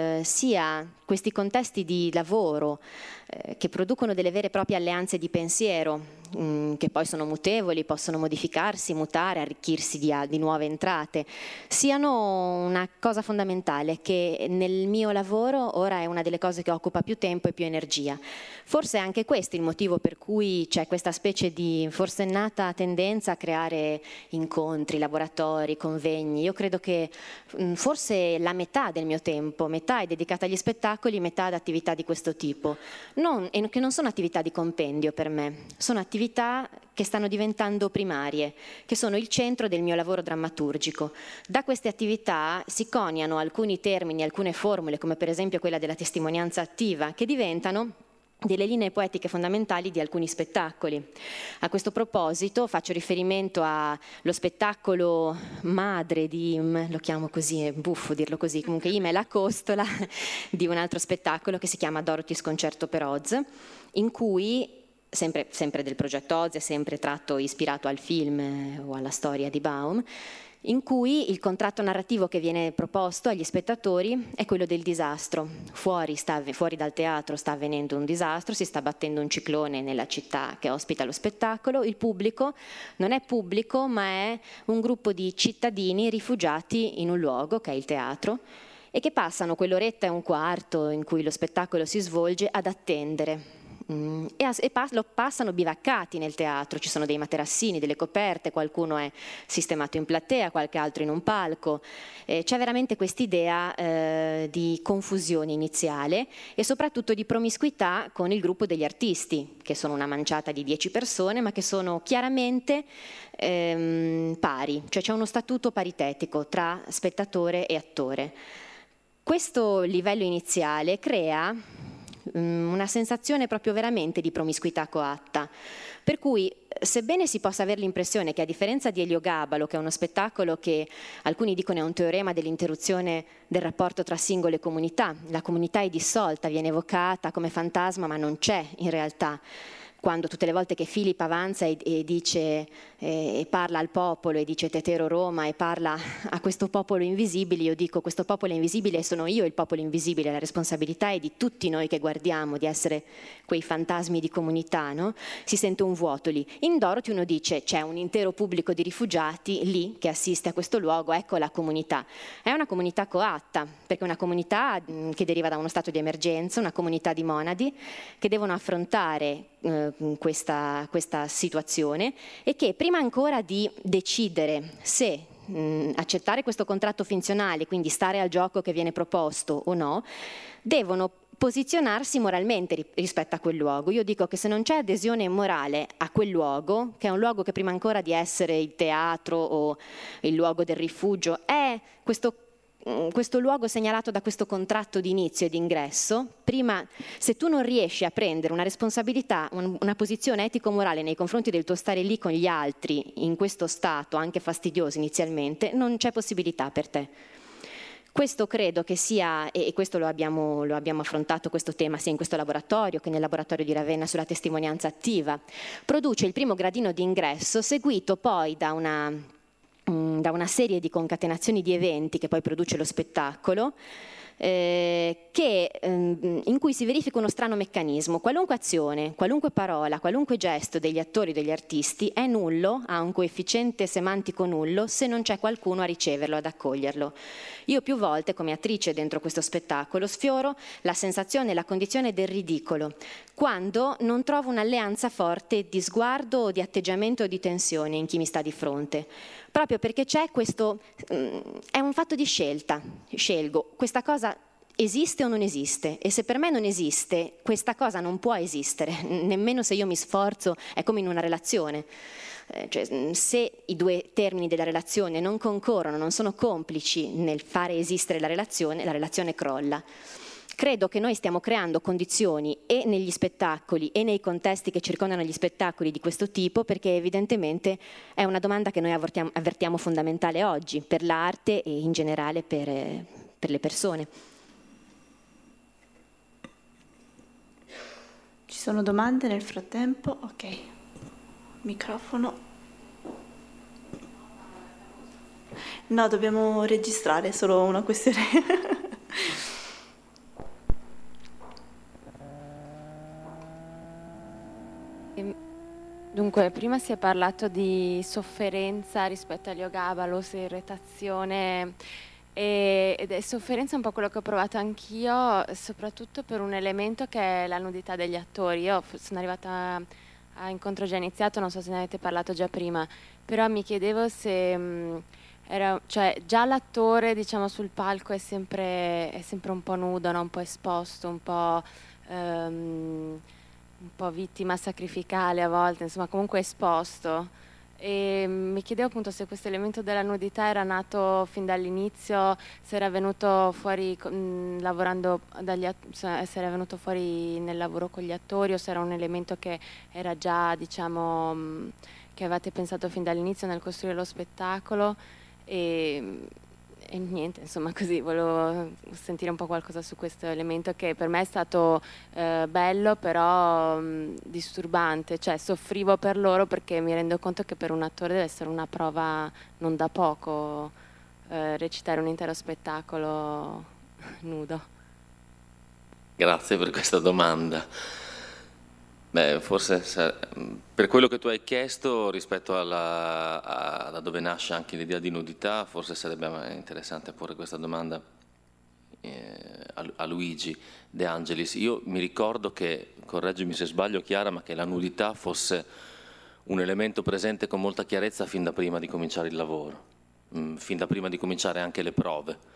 sia questi contesti di lavoro che producono delle vere e proprie alleanze di pensiero, che poi sono mutevoli, possono modificarsi, mutare, arricchirsi di nuove entrate, siano una cosa fondamentale che nel mio lavoro ora è una delle cose che occupa più tempo e più energia. Forse è anche questo il motivo per cui c'è questa specie di forsennata tendenza a creare incontri, laboratori, convegni. Io credo che forse la metà del mio tempo, metà è dedicata agli spettacoli, metà ad attività di questo tipo, che non sono attività di compendio per me, sono attività che stanno diventando primarie, che sono il centro del mio lavoro drammaturgico. Da queste attività si coniano alcuni termini, alcune formule, come per esempio quella della testimonianza attiva, che diventano delle linee poetiche fondamentali di alcuni spettacoli. A questo proposito faccio riferimento allo spettacolo madre di Im, lo chiamo così, è buffo dirlo così, comunque Im è la costola di un altro spettacolo che si chiama Dorothy's Concerto per Oz, in cui sempre del progetto Oz, è sempre tratto ispirato al film o alla storia di Baum, in cui il contratto narrativo che viene proposto agli spettatori è quello del disastro. Fuori dal teatro sta avvenendo un disastro, si sta battendo un ciclone nella città che ospita lo spettacolo, il pubblico non è pubblico ma è un gruppo di cittadini rifugiati in un luogo che è il teatro e che passano quell'oretta e un quarto in cui lo spettacolo si svolge ad attendere. Lo passano bivaccati nel teatro, ci sono dei materassini, delle coperte, qualcuno è sistemato in platea, qualche altro in un palco, c'è veramente quest'idea di confusione iniziale e soprattutto di promiscuità con il gruppo degli artisti, che sono una manciata di 10 persone ma che sono chiaramente pari, cioè c'è uno statuto paritetico tra spettatore e attore. Questo livello iniziale crea una sensazione proprio veramente di promiscuità coatta, per cui sebbene si possa avere l'impressione che a differenza di Eliogabalo, che è uno spettacolo che alcuni dicono è un teorema dell'interruzione del rapporto tra singole comunità, la comunità è dissolta, viene evocata come fantasma ma non c'è in realtà, quando tutte le volte che Filippo avanza e dice e parla al popolo e dice Tetero Roma e parla a questo popolo invisibile, io dico questo popolo invisibile sono io il popolo invisibile, la responsabilità è di tutti noi che guardiamo di essere quei fantasmi di comunità, no? Si sente un vuoto lì. In Dorothy uno dice c'è un intero pubblico di rifugiati lì che assiste a questo luogo, ecco la comunità. È una comunità coatta, perché è una comunità che deriva da uno stato di emergenza, una comunità di monadi che devono affrontare questa situazione e che prima ancora di decidere se accettare questo contratto finzionale, quindi stare al gioco che viene proposto o no, devono posizionarsi moralmente rispetto a quel luogo. Io dico che se non c'è adesione morale a quel luogo, che è un luogo che prima ancora di essere il teatro o il luogo del rifugio, è questo luogo segnalato da questo contratto di inizio e di ingresso, prima, se tu non riesci a prendere una responsabilità, una posizione etico-morale nei confronti del tuo stare lì con gli altri, in questo stato anche fastidioso inizialmente, non c'è possibilità per te. Questo credo che sia, e questo lo abbiamo affrontato questo tema sia in questo laboratorio che nel laboratorio di Ravenna sulla testimonianza attiva, produce il primo gradino di ingresso, seguito poi da una serie di concatenazioni di eventi che poi produce lo spettacolo, in cui si verifica uno strano meccanismo. Qualunque azione, qualunque parola, qualunque gesto degli attori o degli artisti è nullo, ha un coefficiente semantico nullo se non c'è qualcuno a riceverlo, ad accoglierlo. Io più volte come attrice dentro questo spettacolo sfioro la sensazione e la condizione del ridicolo, quando non trovo un'alleanza forte di sguardo o di atteggiamento o di tensione in chi mi sta di fronte, proprio perché c'è questo, è un fatto di scelta, scelgo, questa cosa esiste o non esiste, e se per me non esiste, questa cosa non può esistere, nemmeno se io mi sforzo, è come in una relazione. Cioè, se i due termini della relazione non concorrono, non sono complici nel fare esistere la relazione crolla. Credo che noi stiamo creando condizioni e negli spettacoli e nei contesti che circondano gli spettacoli di questo tipo, perché evidentemente è una domanda che noi avvertiamo fondamentale oggi per l'arte e in generale per le persone. Ci sono domande nel frattempo? Ok. Microfono. No, dobbiamo registrare, è solo una questione. Dunque, prima si è parlato di sofferenza rispetto agli Eliogabalus, irritazione, ed è sofferenza un po' quello che ho provato anch'io, soprattutto per un elemento che è la nudità degli attori. Io sono arrivata a incontro già iniziato, non so se ne avete parlato già prima, però mi chiedevo se cioè già l'attore, diciamo, sul palco è sempre un po' nudo, no? Un po' esposto, un po' vittima sacrificale a volte, insomma comunque esposto. E mi chiedevo appunto se questo elemento della nudità era nato fin dall'inizio, se era venuto fuori lavorando se era venuto fuori nel lavoro con gli attori, o se era un elemento che era già, diciamo, che avevate pensato fin dall'inizio nel costruire lo spettacolo. E niente, insomma, così volevo sentire un po' qualcosa su questo elemento che per me è stato bello, però disturbante, cioè soffrivo per loro, perché mi rendo conto che per un attore deve essere una prova non da poco recitare un intero spettacolo nudo. Grazie per questa domanda. Beh, forse per quello che tu hai chiesto rispetto da dove nasce anche l'idea di nudità, forse sarebbe interessante porre questa domanda a Luigi De Angelis. Io mi ricordo che, correggimi se sbaglio Chiara, ma che la nudità fosse un elemento presente con molta chiarezza fin da prima di cominciare il lavoro, fin da prima di cominciare anche le prove.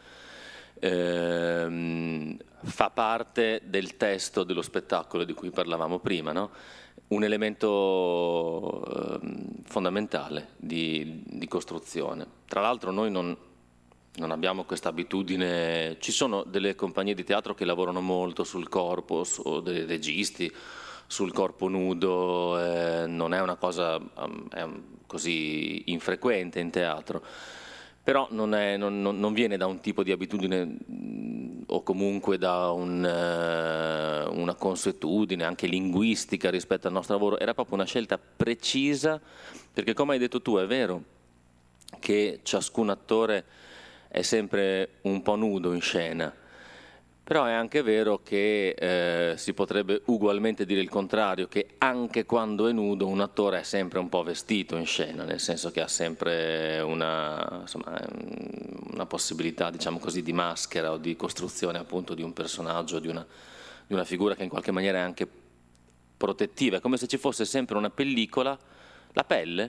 Fa parte del testo dello spettacolo di cui parlavamo prima, no? Un elemento fondamentale di costruzione. Tra l'altro noi non abbiamo questa abitudine, ci sono delle compagnie di teatro che lavorano molto sul corpo, dei registi, sul corpo nudo, non è una cosa così infrequente in teatro. Però non viene da un tipo di abitudine o comunque da una consuetudine anche linguistica rispetto al nostro lavoro, era proprio una scelta precisa, perché come hai detto tu è vero che ciascun attore è sempre un po' nudo in scena, però è anche vero che si potrebbe ugualmente dire il contrario, che anche quando è nudo un attore è sempre un po' vestito in scena, nel senso che ha sempre una possibilità, diciamo così, di maschera o di costruzione appunto di un personaggio, di una figura che in qualche maniera è anche protettiva, è come se ci fosse sempre una pellicola, la pelle,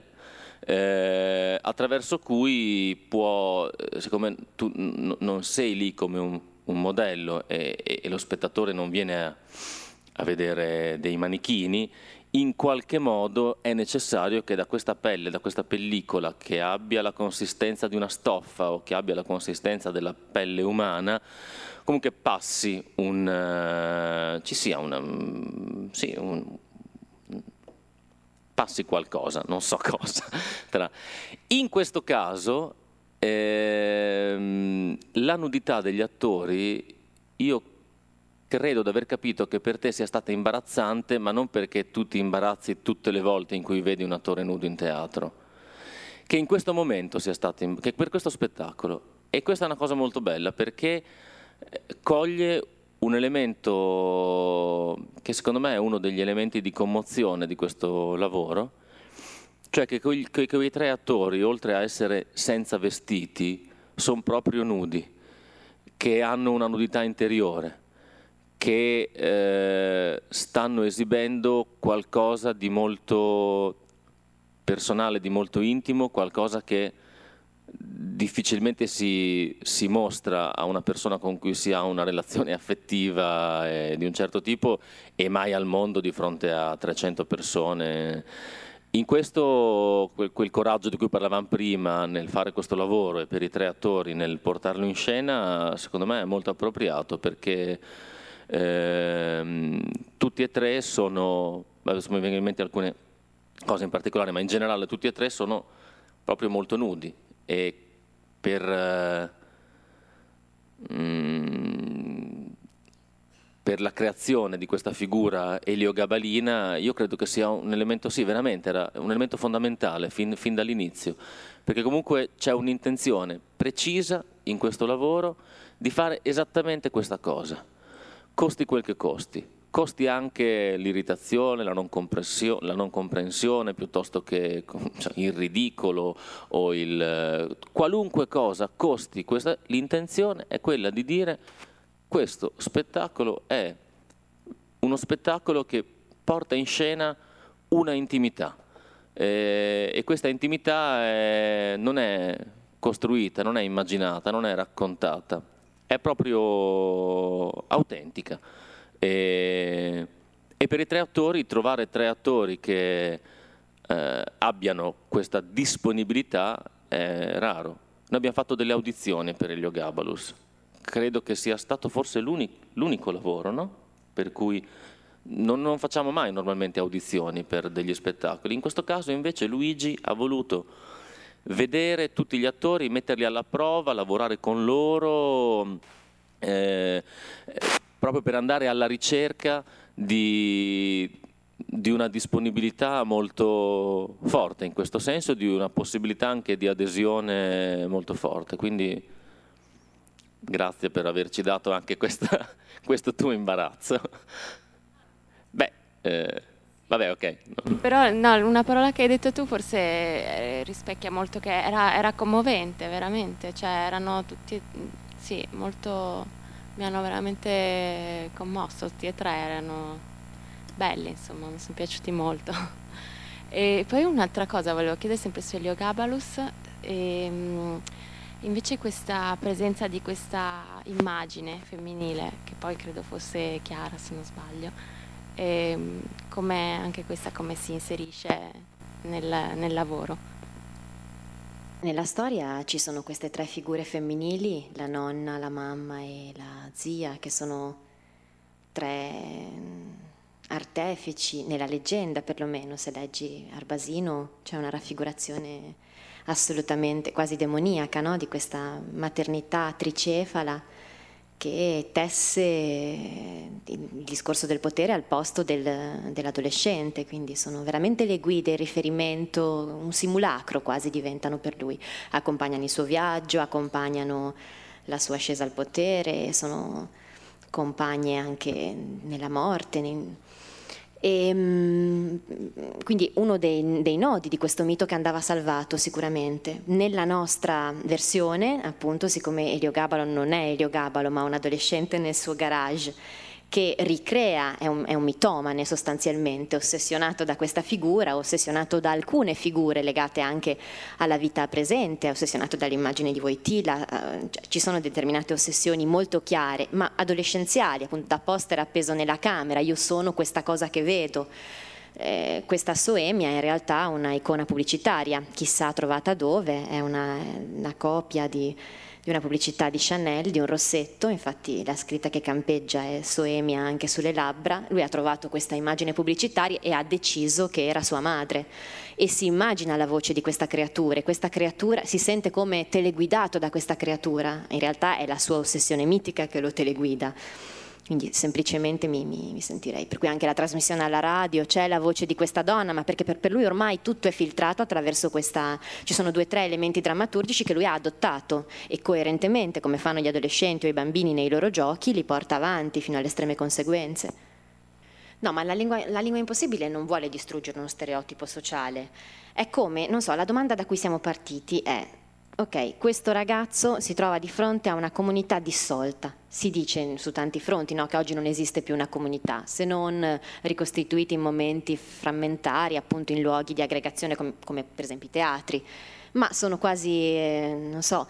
attraverso cui siccome tu non sei lì come un modello e lo spettatore non viene a vedere dei manichini, in qualche modo è necessario che da questa pelle, da questa pellicola che abbia la consistenza di una stoffa o che abbia la consistenza della pelle umana, comunque passi passi qualcosa, non so cosa. In questo caso la nudità degli attori, io credo di aver capito che per te sia stata imbarazzante, ma non perché tu ti imbarazzi tutte le volte in cui vedi un attore nudo in teatro, che in questo momento sia stato, che per questo spettacolo. E questa è una cosa molto bella, perché coglie un elemento che secondo me è uno degli elementi di commozione di questo lavoro, cioè che quei 3 attori, oltre a essere senza vestiti, sono proprio nudi, che hanno una nudità interiore, che stanno esibendo qualcosa di molto personale, di molto intimo, qualcosa che difficilmente si mostra a una persona con cui si ha una relazione affettiva di un certo tipo, e mai al mondo di fronte a 300 persone. In questo, quel coraggio di cui parlavamo prima nel fare questo lavoro, e per i 3 attori nel portarlo in scena, secondo me è molto appropriato, perché tutti e 3 sono, adesso mi vengono in mente alcune cose in particolare, ma in generale tutti e 3 sono proprio molto nudi, e per la creazione di questa figura eliogabalina io credo che sia un elemento, sì, veramente era un elemento fondamentale fin dall'inizio, perché comunque c'è un'intenzione precisa in questo lavoro di fare esattamente questa cosa, costi quel che costi. Costi anche l'irritazione, la non comprensione, piuttosto che il ridicolo o qualunque cosa costi. L'intenzione è quella di dire: questo spettacolo è uno spettacolo che porta in scena una intimità, e questa intimità non è costruita, non è immaginata, non è raccontata, è proprio autentica. E per i 3 attori, trovare 3 attori che abbiano questa disponibilità è raro. Noi abbiamo fatto delle audizioni per Heliogabalus, credo che sia stato forse l'unico lavoro, no? Per cui non facciamo mai normalmente audizioni per degli spettacoli. In questo caso invece Luigi ha voluto vedere tutti gli attori, metterli alla prova, lavorare con loro, proprio per andare alla ricerca di una disponibilità molto forte in questo senso, di una possibilità anche di adesione molto forte. Quindi grazie per averci dato anche questo tuo imbarazzo. Beh, vabbè, ok. Però no, una parola che hai detto tu forse rispecchia molto, che era commovente, veramente. Cioè erano tutti, sì, molto... Mi hanno veramente commosso, tutti e 3 erano belli, insomma, mi sono piaciuti molto. E poi un'altra cosa volevo chiedere sempre su Heliogabalus, invece questa presenza di questa immagine femminile, che poi credo fosse Chiara se non sbaglio, anche questa come si inserisce nel lavoro? Nella storia ci sono queste 3 figure femminili, la nonna, la mamma e la zia, che sono 3 artefici, nella leggenda perlomeno, se leggi Arbasino c'è una raffigurazione assolutamente quasi demoniaca, no? Di questa maternità tricefala che tesse il discorso del potere al posto dell'adolescente, quindi sono veramente le guide, il riferimento, un simulacro quasi diventano per lui, accompagnano il suo viaggio, accompagnano la sua ascesa al potere, sono compagne anche nella morte, quindi uno dei nodi di questo mito che andava salvato sicuramente. Nella nostra versione, appunto, siccome Heliogabalo non è Heliogabalo ma un adolescente nel suo garage che ricrea, è un mitomane sostanzialmente, ossessionato da questa figura, ossessionato da alcune figure legate anche alla vita presente, ossessionato dall'immagine di Wojtyla, ci sono determinate ossessioni molto chiare, ma adolescenziali, appunto da poster appeso nella camera, io sono questa cosa che vedo. Questa Soemia è in realtà una icona pubblicitaria, chissà trovata dove, è una copia di una pubblicità di Chanel, di un rossetto, infatti la scritta che campeggia è Soemia anche sulle labbra. Lui ha trovato questa immagine pubblicitaria e ha deciso che era sua madre e si immagina la voce di questa creatura, e questa creatura si sente come teleguidato da questa creatura, in realtà è la sua ossessione mitica che lo teleguida. Quindi semplicemente mi sentirei, per cui anche la trasmissione alla radio, c'è la voce di questa donna, ma perché per lui ormai tutto è filtrato attraverso questa, ci sono 2 o 3 elementi drammaturgici che lui ha adottato e coerentemente, come fanno gli adolescenti o i bambini nei loro giochi, li porta avanti fino alle estreme conseguenze. No, ma la lingua impossibile non vuole distruggere uno stereotipo sociale, è come, non so, la domanda da cui siamo partiti è: ok, questo ragazzo si trova di fronte a una comunità dissolta, si dice su tanti fronti, no, che oggi non esiste più una comunità, se non ricostituiti in momenti frammentari, appunto in luoghi di aggregazione come per esempio i teatri, ma sono quasi, non so,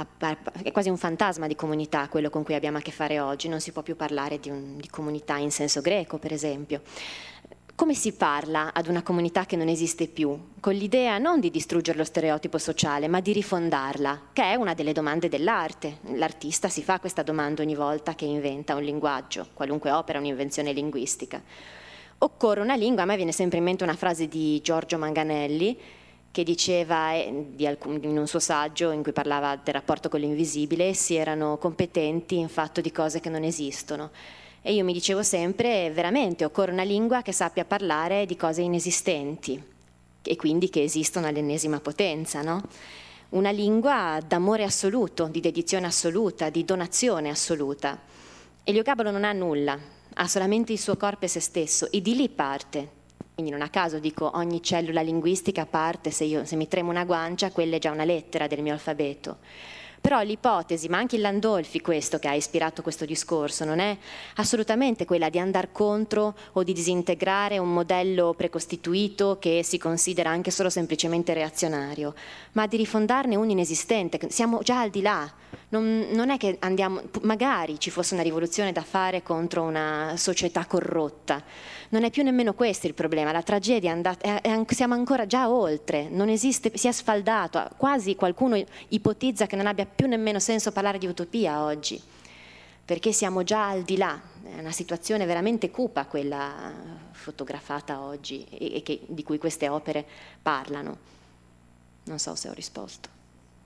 è quasi un fantasma di comunità quello con cui abbiamo a che fare oggi, non si può più parlare di comunità in senso greco, per esempio. Come si parla ad una comunità che non esiste più? Con l'idea non di distruggere lo stereotipo sociale, ma di rifondarla, che è una delle domande dell'arte. L'artista si fa questa domanda ogni volta che inventa un linguaggio, qualunque opera è un'invenzione linguistica. Occorre una lingua, a me viene sempre in mente una frase di Giorgio Manganelli, che diceva in un suo saggio in cui parlava del rapporto con l'invisibile: essi erano competenti in fatto di cose che non esistono. E io mi dicevo sempre, veramente occorre una lingua che sappia parlare di cose inesistenti e quindi che esistono all'ennesima potenza, no? Una lingua d'amore assoluto, di dedizione assoluta, di donazione assoluta. Eliogabalo non ha nulla, ha solamente il suo corpo e se stesso, e di lì parte. Quindi non a caso dico ogni cellula linguistica parte, se mi tremo una guancia, quella è già una lettera del mio alfabeto. Però l'ipotesi, ma anche il Landolfi, questo che ha ispirato questo discorso, non è assolutamente quella di andare contro o di disintegrare un modello precostituito che si considera anche solo semplicemente reazionario, ma di rifondarne un inesistente. Siamo già al di là. Non è che andiamo, magari ci fosse una rivoluzione da fare contro una società corrotta. Non è più nemmeno questo il problema, la tragedia è andata, siamo ancora già oltre, non esiste, si è sfaldato, quasi qualcuno ipotizza che non abbia più nemmeno senso parlare di utopia oggi, perché siamo già al di là, è una situazione veramente cupa quella fotografata oggi e di cui queste opere parlano. Non so se ho risposto.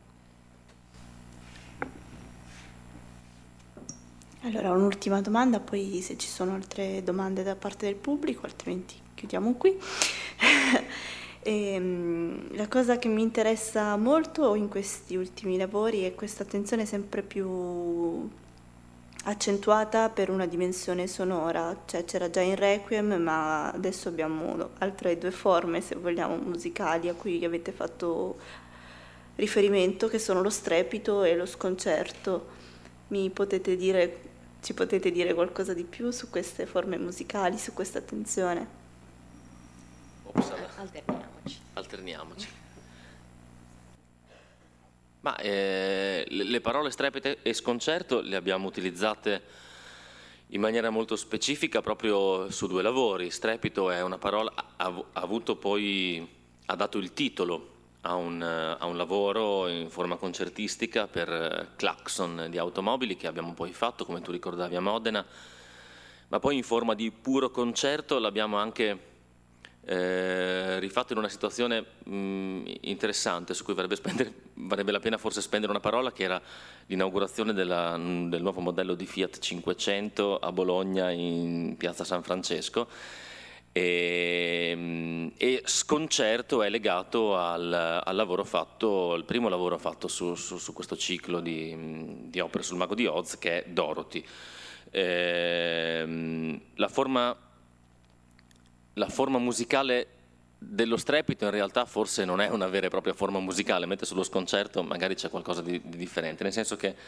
Allora, un'ultima domanda, poi se ci sono altre domande da parte del pubblico, altrimenti chiudiamo qui. La cosa che mi interessa molto in questi ultimi lavori è questa attenzione sempre più accentuata per una dimensione sonora, cioè c'era già in Requiem, ma adesso abbiamo altre 2 forme, se vogliamo, musicali a cui avete fatto riferimento, che sono lo strepito e lo sconcerto. Ci potete dire qualcosa di più su queste forme musicali, su questa attenzione? Alterniamoci. Ma le parole strepito e sconcerto le abbiamo utilizzate in maniera molto specifica proprio su 2 lavori. Strepito è una parola, ha dato il titolo a un lavoro in forma concertistica per clacson di automobili che abbiamo poi fatto, come tu ricordavi, a Modena, ma poi in forma di puro concerto l'abbiamo anche rifatto in una situazione interessante su cui varrebbe la pena forse spendere una parola, che era l'inaugurazione del nuovo modello di Fiat 500 a Bologna in piazza San Francesco. E sconcerto è legato al lavoro fatto, il primo lavoro fatto su questo ciclo di opere sul Mago di Oz, che è Dorothy. La forma musicale dello strepito in realtà forse non è una vera e propria forma musicale, mentre sullo sconcerto magari c'è qualcosa di differente, nel senso che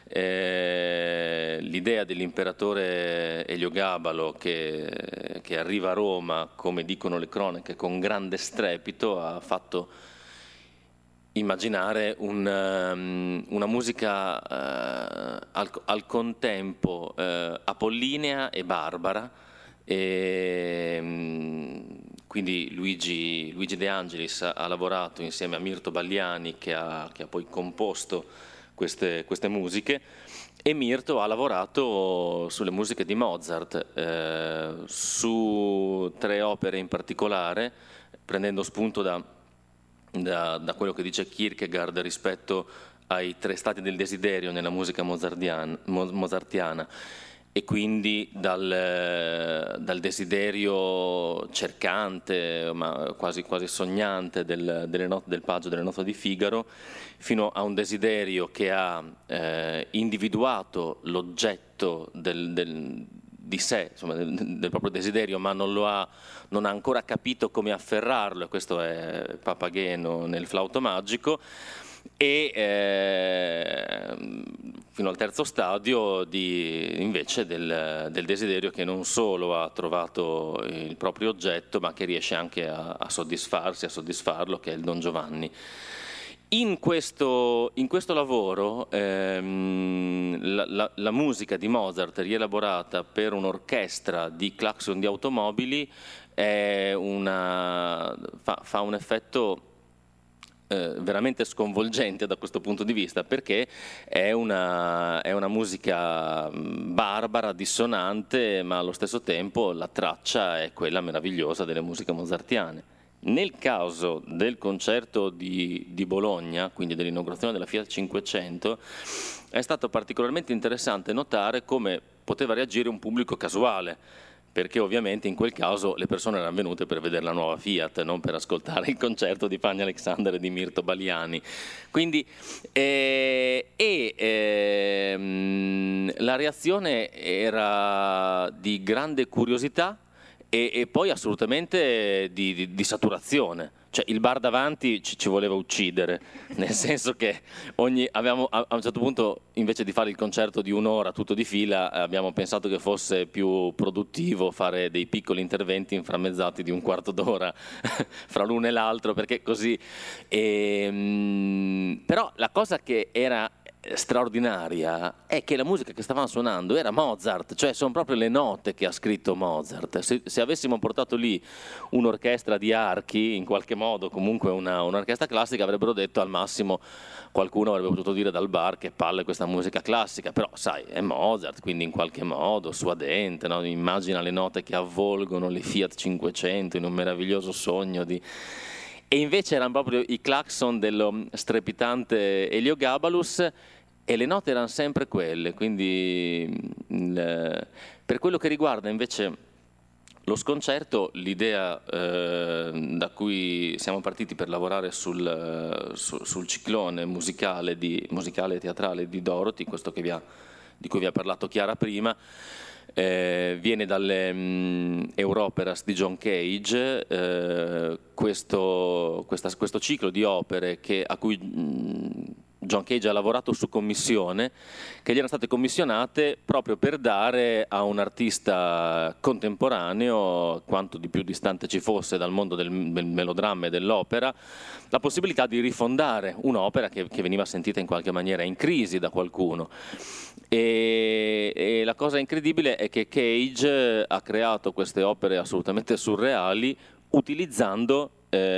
l'idea dell'imperatore Eliogabalo che arriva a Roma, come dicono le cronache, con grande strepito, ha fatto immaginare una musica al contempo apollinea e barbara, quindi Luigi De Angelis ha lavorato insieme a Mirto Balliani che ha poi composto queste musiche, e Mirto ha lavorato sulle musiche di Mozart, su 3 opere in particolare, prendendo spunto da quello che dice Kierkegaard rispetto ai 3 stati del desiderio nella musica mozartiana, e quindi dal desiderio cercante, ma quasi sognante delle note del Paggio, delle note di Figaro, fino a un desiderio che ha individuato l'oggetto di sé, insomma, del proprio desiderio, ma non ha ancora capito come afferrarlo, e questo è Papageno nel Flauto Magico, e fino al terzo stadio invece del desiderio che non solo ha trovato il proprio oggetto, ma che riesce anche a soddisfarlo, che è il Don Giovanni. In questo lavoro la musica di Mozart rielaborata per un'orchestra di clacson di automobili fa un effetto veramente sconvolgente da questo punto di vista, perché è una musica barbara, dissonante, ma allo stesso tempo la traccia è quella meravigliosa delle musiche mozartiane. Nel caso del concerto di Bologna, quindi dell'inaugurazione della Fiat 500, è stato particolarmente interessante notare come poteva reagire un pubblico casuale, perché ovviamente in quel caso le persone erano venute per vedere la nuova Fiat, non per ascoltare il concerto di Fanny Alexander e di Mirto Balliani. Quindi la reazione era di grande curiosità e poi assolutamente di saturazione. Cioè il bar davanti ci voleva uccidere, nel senso che a un certo punto, invece di fare il concerto di 1 ora tutto di fila, abbiamo pensato che fosse più produttivo fare dei piccoli interventi inframmezzati di 1/4 d'ora fra l'uno e l'altro, perché così. Però la cosa che era straordinaria è che la musica che stavano suonando era Mozart, cioè sono proprio le note che ha scritto Mozart. Se avessimo portato lì un'orchestra di archi, in qualche modo comunque un'orchestra classica, avrebbero detto, al massimo qualcuno avrebbe potuto dire dal bar, che palle questa musica classica, però sai, è Mozart, quindi in qualche modo suadente, no? Immagina le note che avvolgono le Fiat 500 in un meraviglioso sogno di... E invece erano proprio i clacson dello strepitante Heliogabalus, e le note erano sempre quelle. Quindi per quello che riguarda invece lo sconcerto, l'idea da cui siamo partiti per lavorare sul ciclone musicale e teatrale di Dorothy, questo di cui vi ha parlato Chiara prima, viene dalle Europeras di John Cage, questo ciclo di opere a cui John Cage ha lavorato su commissione, che gli erano state commissionate proprio per dare a un artista contemporaneo, quanto di più distante ci fosse dal mondo del melodramma e dell'opera, la possibilità di rifondare un'opera che veniva sentita in qualche maniera in crisi da qualcuno. E la cosa incredibile è che Cage ha creato queste opere assolutamente surreali utilizzando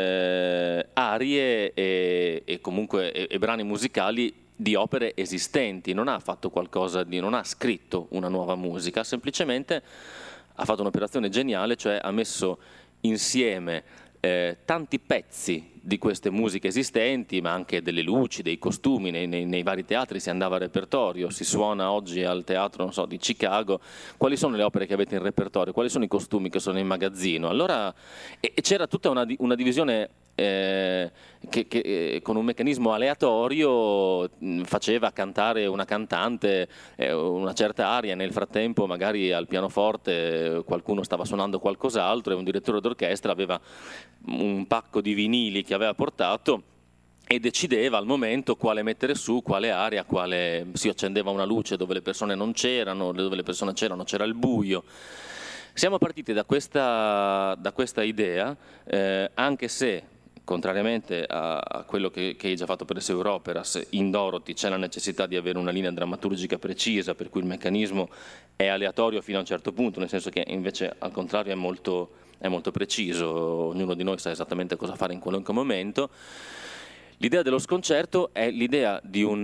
arie e comunque e brani musicali di opere esistenti. Non ha fatto non ha scritto una nuova musica, semplicemente ha fatto un'operazione geniale, cioè ha messo insieme tanti pezzi di queste musiche esistenti, ma anche delle luci, dei costumi. Nei vari teatri si andava a repertorio, si suona oggi al teatro, non so, di Chicago. Quali sono le opere che avete in repertorio? Quali sono i costumi che sono in magazzino? Allora, e c'era tutta una divisione che con un meccanismo aleatorio faceva cantare una cantante una certa aria, nel frattempo magari al pianoforte qualcuno stava suonando qualcos'altro e un direttore d'orchestra aveva un pacco di vinili che aveva portato e decideva al momento quale mettere su, quale area, quale si accendeva una luce dove le persone non c'erano, dove le persone c'erano c'era il buio. Siamo partiti da questa idea, anche se contrariamente a quello che hai già fatto per le Seu Operas, in Dorothy c'è la necessità di avere una linea drammaturgica precisa, per cui il meccanismo è aleatorio fino a un certo punto, nel senso che invece al contrario è molto preciso, ognuno di noi sa esattamente cosa fare in qualunque momento. L'idea dello sconcerto è l'idea di un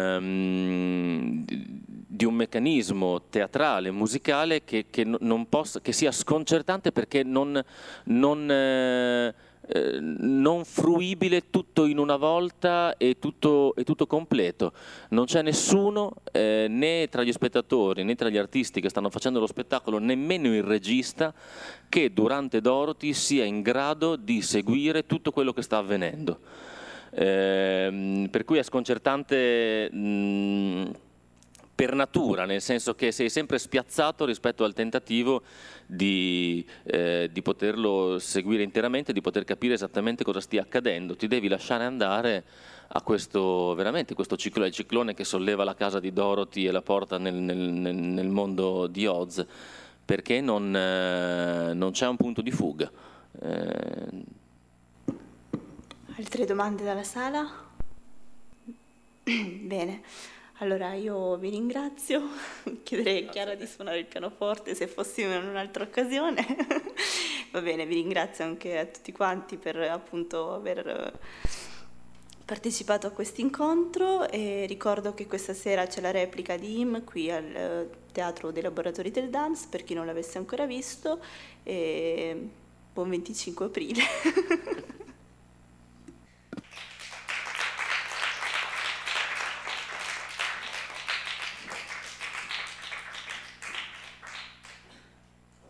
meccanismo teatrale, musicale che sia sconcertante perché non fruibile tutto in una volta e tutto completo. Non c'è nessuno né tra gli spettatori né tra gli artisti che stanno facendo lo spettacolo, nemmeno il regista, che durante Dorothy sia in grado di seguire tutto quello che sta avvenendo. Per cui è sconcertante per natura, nel senso che sei sempre spiazzato rispetto al tentativo di poterlo seguire interamente, di poter capire esattamente cosa stia accadendo. Ti devi lasciare andare a questo ciclone, il ciclone che solleva la casa di Dorothy e la porta nel mondo di Oz, perché non c'è un punto di fuga. Altre domande dalla sala? Bene, allora io vi ringrazio, chiederei a Chiara di suonare il pianoforte se fossimo in un'altra occasione. Va bene, vi ringrazio anche a tutti quanti per appunto aver partecipato a questo incontro e ricordo che questa sera c'è la replica di IM qui al Teatro dei Laboratori del Dance, per chi non l'avesse ancora visto, e buon 25 aprile.